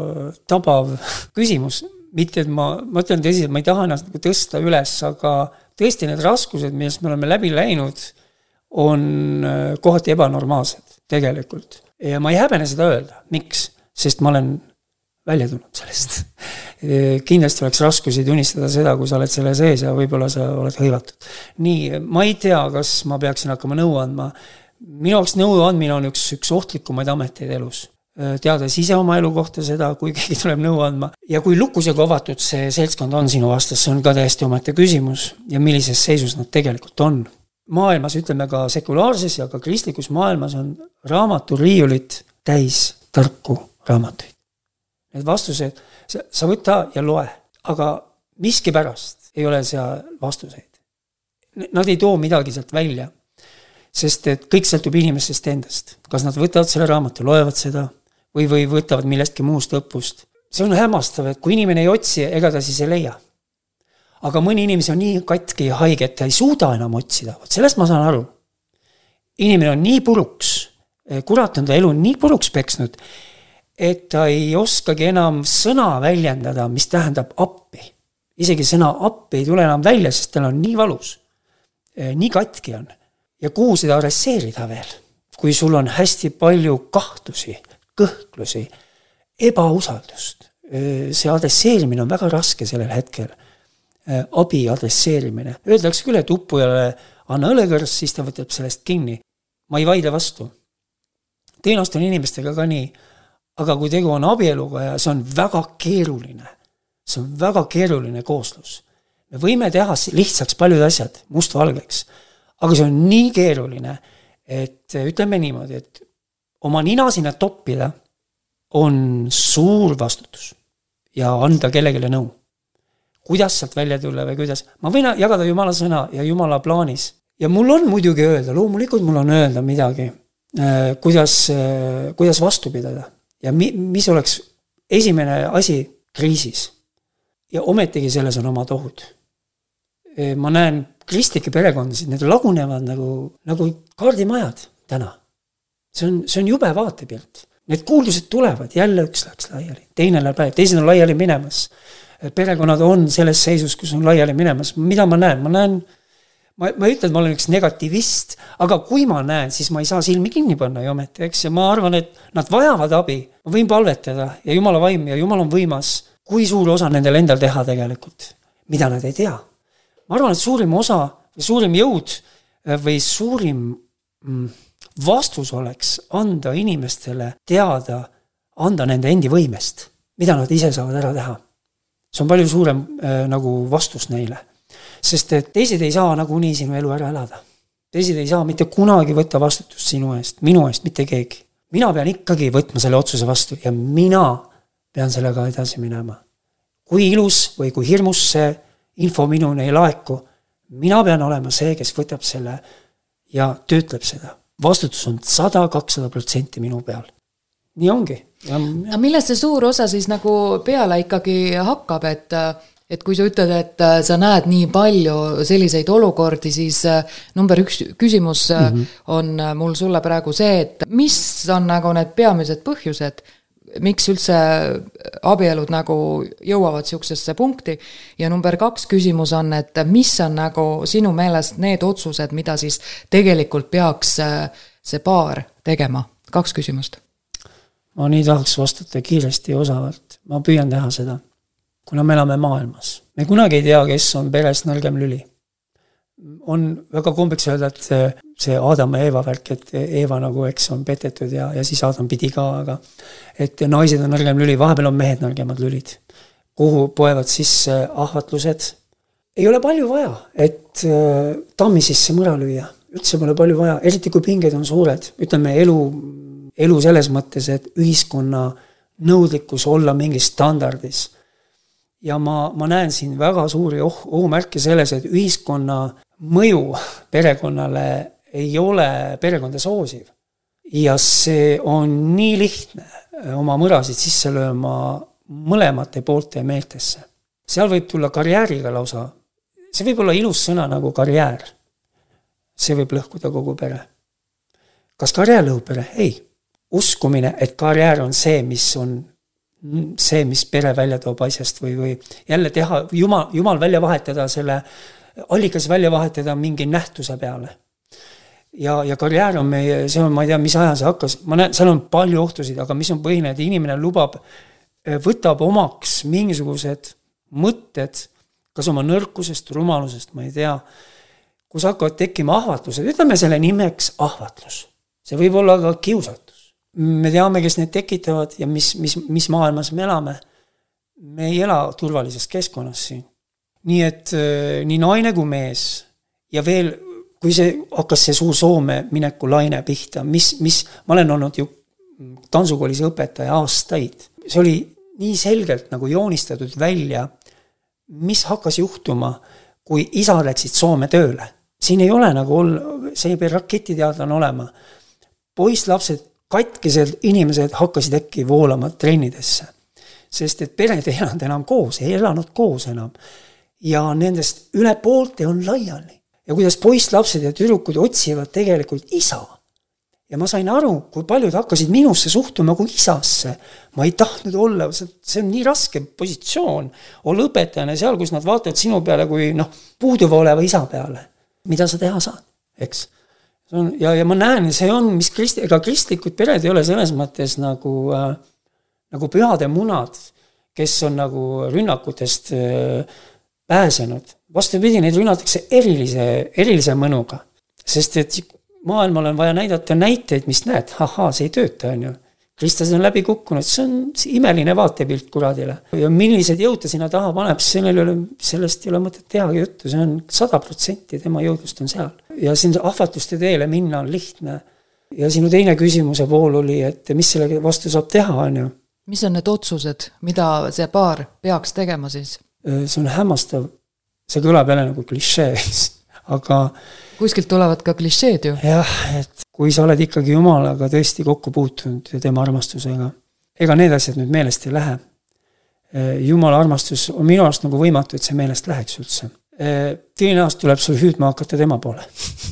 tabav küsimus. Mitte, et ma, ma ütlen tõsi, et ma ei taha ennast nagu tõsta üles, aga tõesti need raskused, millest me oleme läbi läinud, on kohati ebanormaalsed tegelikult. Ja ma ei häbene seda öelda. Miks? Sest ma olen välja tulnud sellest. Kindlasti oleks raskusi tunnistada seda, kui sa oled selle sees ja võib-olla sa oled hõivatud. Nii, ma ei tea, kas ma peaksin hakkama nõu andma. Minu jaoks nõu andmine on üks, üks ohtlikumaid ameteid elus. Teades ise oma elu kohta seda, kui keegi tuleb nõu andma. Ja kui lukus ja avatud see seltskond on sinu vastas, see on ka täiesti omete küsimus ja millises seisus nad tegelikult on. Maailmas, ütleme ka sekulaarses ja ka kristlikus maailmas on raamaturiiulit täis tarku raamatuid. Need vastused, sa võta ja loe, aga miski pärast ei ole seal vastuseid. Nad ei too midagi sealt välja, sest et kõik sõltub inimestest endast. Kas nad võtavad selle raamatu, loevad seda või, või võtavad millestki muust õppust. See on hämmastav, et kui inimene ei otsi, ega ta siis ei leia. Aga mõni inimesi on nii katki ja haige, et ta ei suuda enam otsida. Sellest ma saan aru. Inimene on nii puruks, kurat on ta elu nii puruks peksnud, et ta ei oskagi enam sõna väljendada, mis tähendab appi. Isegi sõna appi ei tule enam välja, sest tal on nii valus. Nii katki on. Ja kuhu seda adresseerida veel? Kui sul on hästi palju kahtlusi, kõhklusi, ebausaldust. See adresseerimine on väga raske sellel hetkel. Abi adresseerimine. Öeldakse küll, et uppujale anna õlekõrs, siis ta võtab sellest kinni. Ma ei vaidle vastu. Tõenäoliselt on inimestega ka nii. Aga kui tegu on abieluga ja see on väga keeruline, see on väga keeruline kooslus. Me võime teha lihtsaks paljud asjad mustvalgeks, aga see on nii keeruline, et ütleme niimoodi, et oma nina sinna toppida on suur vastutus ja anda kellegile nõu. Kuidas sealt välja tulla või kuidas? Ma võin jagada Jumala sõna ja Jumala plaanis. Ja mul on muidugi öelda, loomulikult mul on öelda midagi, kuidas, kuidas vastu pidada. Ja mis oleks esimene asi kriisis. Ja ometigi selles on oma tohud. Ma näen kristlike perekondasid, need lagunevad nagu, nagu kaardimajad täna. See on, see on jube vaatepilt. Need kuuldused tulevad, jälle üks läks laiali, teine läheb laiali, teised on laiali minemas. Perekonnad on selles seisus, kus on laiali minemas. Mida ma näen? Ma näen, ma, ma ütlen, et ma olen üks negativist, aga kui ma näen, siis ma ei saa silmi kinni panna ju ometi, eks? Ja ma arvan, et nad vajavad abi. Ma võin palvetada ja Jumala vaim ja Jumal on võimas. Kui suur osa nendel endal teha tegelikult, mida nad ei tea. Ma arvan, et suurim osa või suurim jõud või suurim vastus oleks anda inimestele teada, anda nende endi võimest, mida nad ise saavad ära teha. See on palju suurem äh, nagu vastus neile. Sest et teised ei saa nagu nii sinu elu ära elada. Teised ei saa mitte kunagi võtta vastutust sinu eest, minu eest, mitte keegi. Mina pean ikkagi võtma selle otsuse vastu ja mina pean sellega edasi minema. Kui ilus või kui hirmus see info minuni ei laeku, mina pean olema see, kes võtab selle ja töötleb seda. Vastutus on sada kakssada protsenti minu peal. Nii ongi. Ja, ja millest see suur osa siis nagu peale ikkagi hakkab, et, et kui sa ütled, et sa näed nii palju selliseid olukordi, siis number üks küsimus mm-hmm. on mul sulle praegu see, et mis on nagu need peamised põhjused, miks üldse abielud nagu jõuavad siuksesse punkti ja number kaks küsimus on, et mis on nagu sinu meelest need otsused, mida siis tegelikult peaks see paar tegema? Kaks küsimust. Ma nii tahaks vastata kiiresti ja osavalt. Ma püüan teha seda, kuna me elame maailmas. Me kunagi ei tea, kes on peres nõrgem lüli. On väga kombeks öelda, et see Adam ja Eeva värk, et Eeva nagu eks on petetud ja, ja siis Adam pidi ka, aga et naised on nõrgem lüli, vahepeal on mehed nõrgemad lülid, kuhu poevad sisse ahvatlused. Ei ole palju vaja, et tammi sisse mõra lüüa. Üldse pole palju vaja, eriti kui pinged on suured. Ütleme elu elu selles mõttes, et ühiskonna nõudlikkus olla mingis standardis. Ja ma, ma näen siin väga suuri oh, ohumärke selles, et ühiskonna mõju perekonnale ei ole perekonda soosiv. Ja see on nii lihtne oma mõrasid sisse lööma mõlemate poolte meeltesse. Seal võib tulla karjääriga lausa, see võib olla ilus sõna nagu karjäär. See võib lõhkuda kogu pere. Kas karjäär lõhub pere? Ei. Uskumine, et karjäär on see, mis on see, mis pere välja toob asjast või, või jälle teha, jumal, jumal välja vahetada selle, allikas välja vahetada mingi nähtuse peale. Ja, ja karjäär on meie, see on, ma ei tea, mis aja see hakkas, ma näen, seal on palju ohtusid, aga mis on põhine, et inimene lubab, võtab omaks mingisugused mõtted, kas oma nõrkusest, rumalusest, ma ei tea, kus hakkavad tekkima ahvatlused, ütleme selle nimeks ahvatlus. See võib olla ka kiusatus. Me teame, kes need tekitavad ja mis, mis, mis maailmas me elame. Me ei ela turvalises keskkonnas siin. Nii et nii naine kui mees ja veel, kui see hakkas see suur Soome mineku laine pihta, mis, mis ma olen olnud ju tantsukoolis õpetaja aastaid. See oli nii selgelt nagu joonistatud välja, mis hakkas juhtuma, kui isa läksid Soome tööle. Siin ei ole nagu olla, see ei pea raketiteadlane olema. Poist lapsed, katkised inimesed hakkasid äkki voolama trennidesse, sest et pered ei elanud enam koos, ei elanud koos enam. Ja nendest üle poolte on laiali. Ja kuidas poist lapsed ja tüdrukud otsivad tegelikult isa. Ja ma sain aru, kui paljud hakkasid minusse suhtuma kui isasse. Ma ei tahtnud olla, see on nii raske positsioon olla õpetajana seal, kus nad vaatavad sinu peale kui noh, puuduva oleva isa peale. Mida sa teha saad, eks? Ja, ja ma näen, see on, mis kristi, ega kristlikud pered ei ole selles mõttes nagu, äh, nagu pühade munad, kes on nagu rünnakutest äh, pääsenud. Vastupidi, neid rünnatakse erilise, erilise mõnuga. Sest et maailmal on vaja näidata näiteid, mis näed, haha, see ei tööta, on ju. Kristus on läbi kukkunud, see on imeline vaatepilt kuradile. Ja millised jõud ta sinna taha paneb, sellest ei ole mõtet teha juttu, see on sada protsenti tema jõudlust on seal. Ja siin ahvatluste teele minna on lihtne. Ja sinu teine küsimuse pool oli, et mis selle vastu saab teha, on ju. Mis on need otsused, mida see paar peaks tegema siis? See on hämmastav, see kõlab jälle nagu klišee, aga kuskilt tulevad ka klišeed ju. Jah, et kui sa oled ikkagi Jumalaga tõesti kokku puutunud tema armastusega, ega need asjad nüüd meelest ei lähe. Jumala armastus on minu arust nagu võimatu, et see meelest läheks üldse. Tõenäoliselt tuleb sul hüüdma hakata tema poole.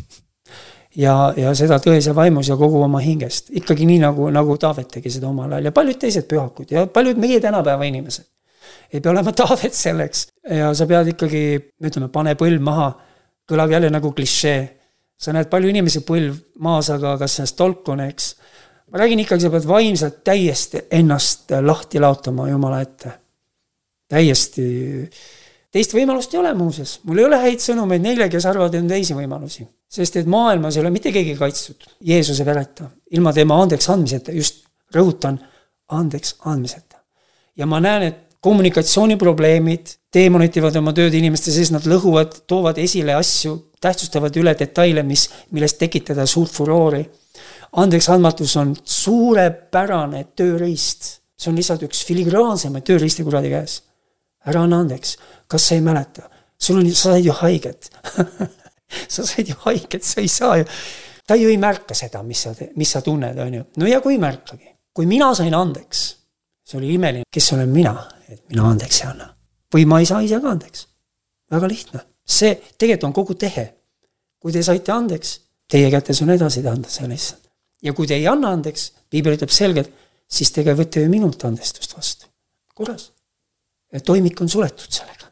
ja, ja seda tõese vaimus ja kogu oma hingest. Ikkagi nii nagu, nagu Taavet tegi seda omal ajal ja paljud teised pühakud ja paljud meie tänapäeva inimesed. Ei pea olema Taavet selleks. Ja sa pead ikkagi, ütleme, pane põlv maha, kõlab jälle nagu klišee. Sa näed palju inimesi põlv maas, aga kas see stolkon, eks. Ma räägin ikkagi, sa pead vaimselt täiesti ennast lahti laotama Jumala ette. Täiesti. Teist võimalust ei ole muuses. Mul ei ole häid sõnumeid neile, kes arvavad, et on teisi võimalusi. Sest et maailmas ei ole mitte keegi kaitstud Jeesuse vereta. Ilma tema andeks andmiseta, just rõhutan andeks andmiseta. Ja ma näen, et kommunikatsiooniprobleemid, demonitivad oma tööd inimeste sees, nad lõhuvad, toovad esile asju, tähtsustavad üle detaile, mis, millest tekitada suurt furoori. Andeks andmatus on suurepärane tööriist. See on lihtsalt üks filigraansema tööriisti kuradi käes. Ära on andeks. Kas sa ei mäleta? Sul on, sa said ju haiget. sa said ju haiget, sa ei saa ju. Ta ju ei märka seda, mis sa, mis sa tunned, on ju. No ja kui märkagi. Kui mina sain andeks, see oli imeline, kes olen mina, et mina andeks ei anna. Või ma ei saa ise ka andeks. Väga lihtne. See tegelikult on kogu tehe. Kui te saite andeks, teie kätes on edasi anda see lihtsalt. Ja kui te ei anna andeks, Piibel ütleb selgelt, siis tege võtte ju minult andestust vastu. Korras. Et toimik on suletud sellega.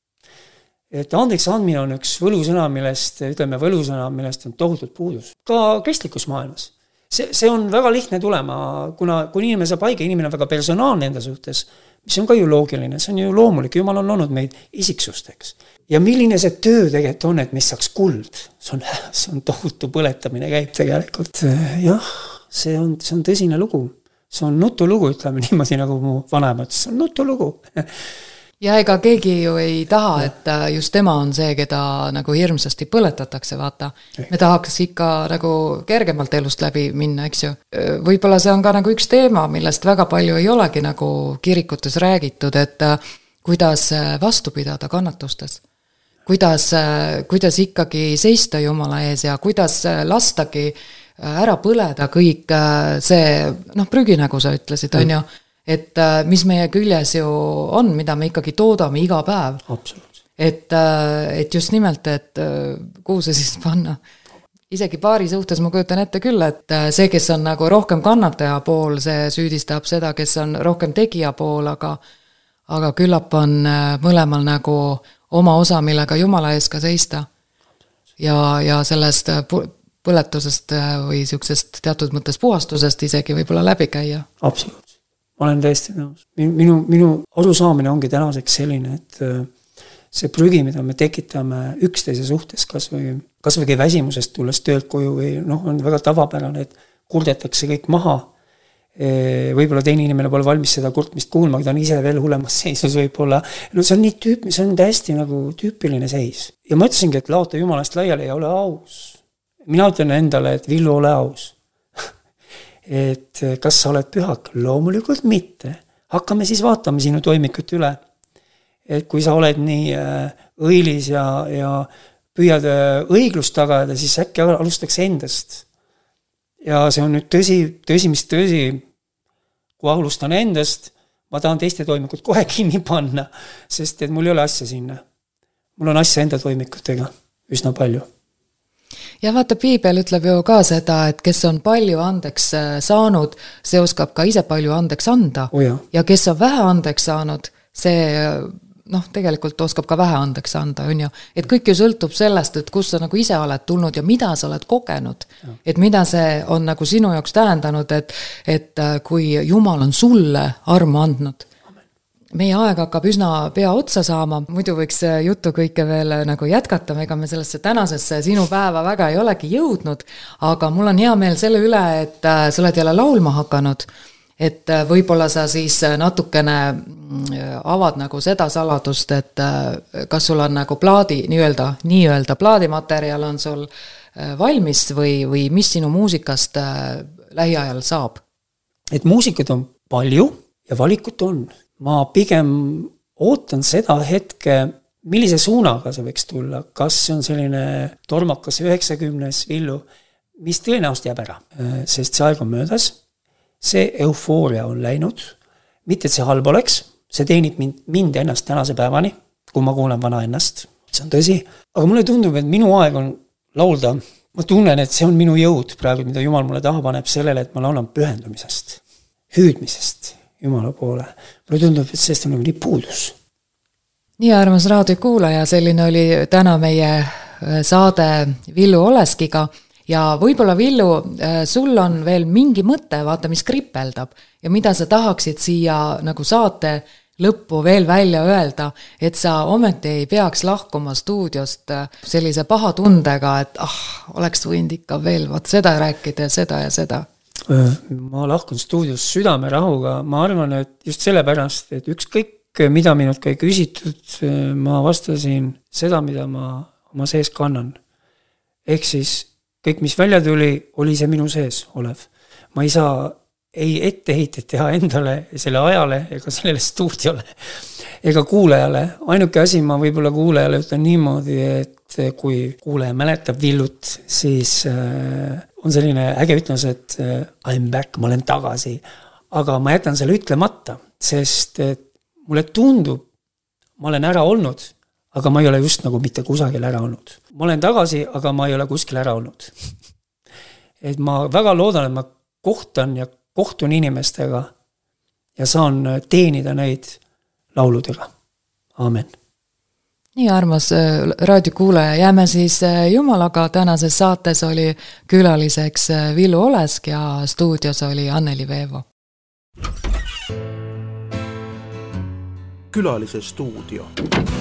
Et andeks andmine on üks võlusõna, millest, ütleme võlusõna, millest on tohutult puudus. Ka kristlikus maailmas. See, see on väga lihtne tulema, kuna kui inimene saab haige, inimene on väga personaalne enda suhtes, mis on ka ju loogiline, see on ju loomulik, Jumal on loonud meid isiksusteks. Ja milline see töö tegelikult on, et mis saaks kuld, see on, see on tohutu põletamine käib tegelikult. Jah, see on, see on tõsine lugu, see on nutulugu, ütleme niimoodi nagu mu vanemad, see on nutulugu. Ja ega keegi ju ei taha, et just tema on see, keda nagu hirmsasti põletatakse, vaata. Me tahaks ikka nagu kergemalt elust läbi minna, eks ju. Võib-olla see on ka nagu üks teema, millest väga palju ei olegi nagu kirikutes räägitud, et kuidas vastu pidada kannatustes. Kuidas, kuidas ikkagi seista Jumala ees ja kuidas lastagi ära põleda kõik see, noh, prügi, nagu sa ütlesid, on ju. et mis meie küljes ju on, mida me ikkagi toodame iga päev. Absoluut. Et, et just nimelt, et kuhu see siis panna. Isegi paari suhtes ma kujutan ette küll, et see, kes on nagu rohkem kannataja pool, see süüdistab seda, kes on rohkem tegija pool, aga, aga küllap on mõlemal nagu oma osa, millega Jumala ees ka seista. Ja, ja sellest põletusest või siuksest teatud mõttes puhastusest isegi võib-olla läbi käia. Absoluut. Ma olen täiesti nõus. Minu, minu arusaamine ongi tänaseks selline, et see prügi, mida me tekitame üksteise suhtes, kas või, kas või väsimusest tulles töölt koju või noh, on väga tavapärane, et kurdetakse kõik maha. Võib-olla teine inimene pole valmis seda kurtmist kuulma, ta on ise veel hullemas seisus võib-olla. No see on nii tüüp, see on täiesti nagu tüüpiline seis. Ja ma ütlesingi, et laota Jumalast laiali ja ole aus. Mina ütlen endale, et Villu, ole aus. Et kas sa oled pühak? Loomulikult mitte. Hakkame siis vaatama sinu toimikut üle. Et kui sa oled nii õilis ja, ja püüad õiglust tagada, siis äkki alustaks endast. Ja see on nüüd tõsi, tõsi, mis tõsi, kui alustan endast, ma tahan teiste toimikut kohe kinni panna, sest et mul ei ole asja sinna. Mul on asja enda toimikutega üsna palju. Ja vaata, Piibel ütleb ju ka seda, et kes on palju andeks saanud, see oskab ka ise palju andeks anda. Oh ja. ja kes on vähe andeks saanud, see noh, tegelikult oskab ka vähe andeks anda, on ju. Et kõik ju sõltub sellest, et kus sa nagu ise oled tulnud ja mida sa oled kogenud. Ja. Et mida see on nagu sinu jaoks tähendanud, et, et kui Jumal on sulle armu andnud. Meie aeg hakkab üsna pea otsa saama, muidu võiks juttu kõike veel nagu jätkata, ega me sellesse tänasesse sinu päeva väga ei olegi jõudnud, aga mul on hea meel selle üle, et sa oled jälle laulma hakanud, et võib-olla sa siis natukene avad nagu seda saladust, et kas sul on nagu plaadi, nii-öelda, nii-öelda plaadimaterjal on sul valmis või, või mis sinu muusikast lähiajal saab? Et muusikud on palju ja valikut on. Ma pigem ootan seda hetke, millise suunaga see võiks tulla, kas see on selline tormakas üheksakümnes Villu, mis tõenäoliselt jääb ära, sest see aeg on möödas, see eufooria on läinud, mitte et see halb oleks, see teenib mind, mind ennast tänase päevani, kui ma kuulen vana ennast, see on tõsi, aga mulle tundub, et minu aeg on laulda, ma tunnen, et see on minu jõud praegu, mida Jumal mulle taha paneb sellele, et ma laulan pühendumisest, hüüdmisest, Jumala poole. Mulle tundub, et sellest on nagu nii puudus. Nii armas raadiokuulaja, selline oli täna meie saade Villu Oleskiga ja võib-olla Villu, sul on veel mingi mõte, vaata mis kripeldab ja mida sa tahaksid siia nagu saate lõppu veel välja öelda, et sa ometi ei peaks lahkuma stuudiost sellise paha tundega, et ah, oleks võinud ikka veel vaat seda rääkida ja seda ja seda. Ma lahkun stuudios südame rahuga, ma arvan, et just sellepärast, et ükskõik, mida minult ka ei küsitud, ma vastasin seda, mida ma oma sees kannan. Ehk siis kõik, mis välja tuli, oli see minu sees olev. Ma ei saa ei etteheitet teha endale, selle ajale ega sellele stuudiole ega kuulajale. Ainuke asi ma võib-olla kuulajale ütlen niimoodi, et kui kuulaja mäletab Villut, siis on selline äge ütles, et I'm back, ma olen tagasi. Aga ma jätan selle ütlemata, sest mulle tundub, ma olen ära olnud, aga ma ei ole just nagu mitte kusagil ära olnud. Ma olen tagasi, aga ma ei ole kuskil ära olnud. Et ma väga loodan, et ma kohtan ja kohtun inimestega ja saan teenida neid lauludega. Aamen. Nii armas raadiokuulaja, jääme siis Jumalaga, tänases saates oli külaliseks Villu Olesk ja stuudios oli Anneli Veevo. Külalise stuudio.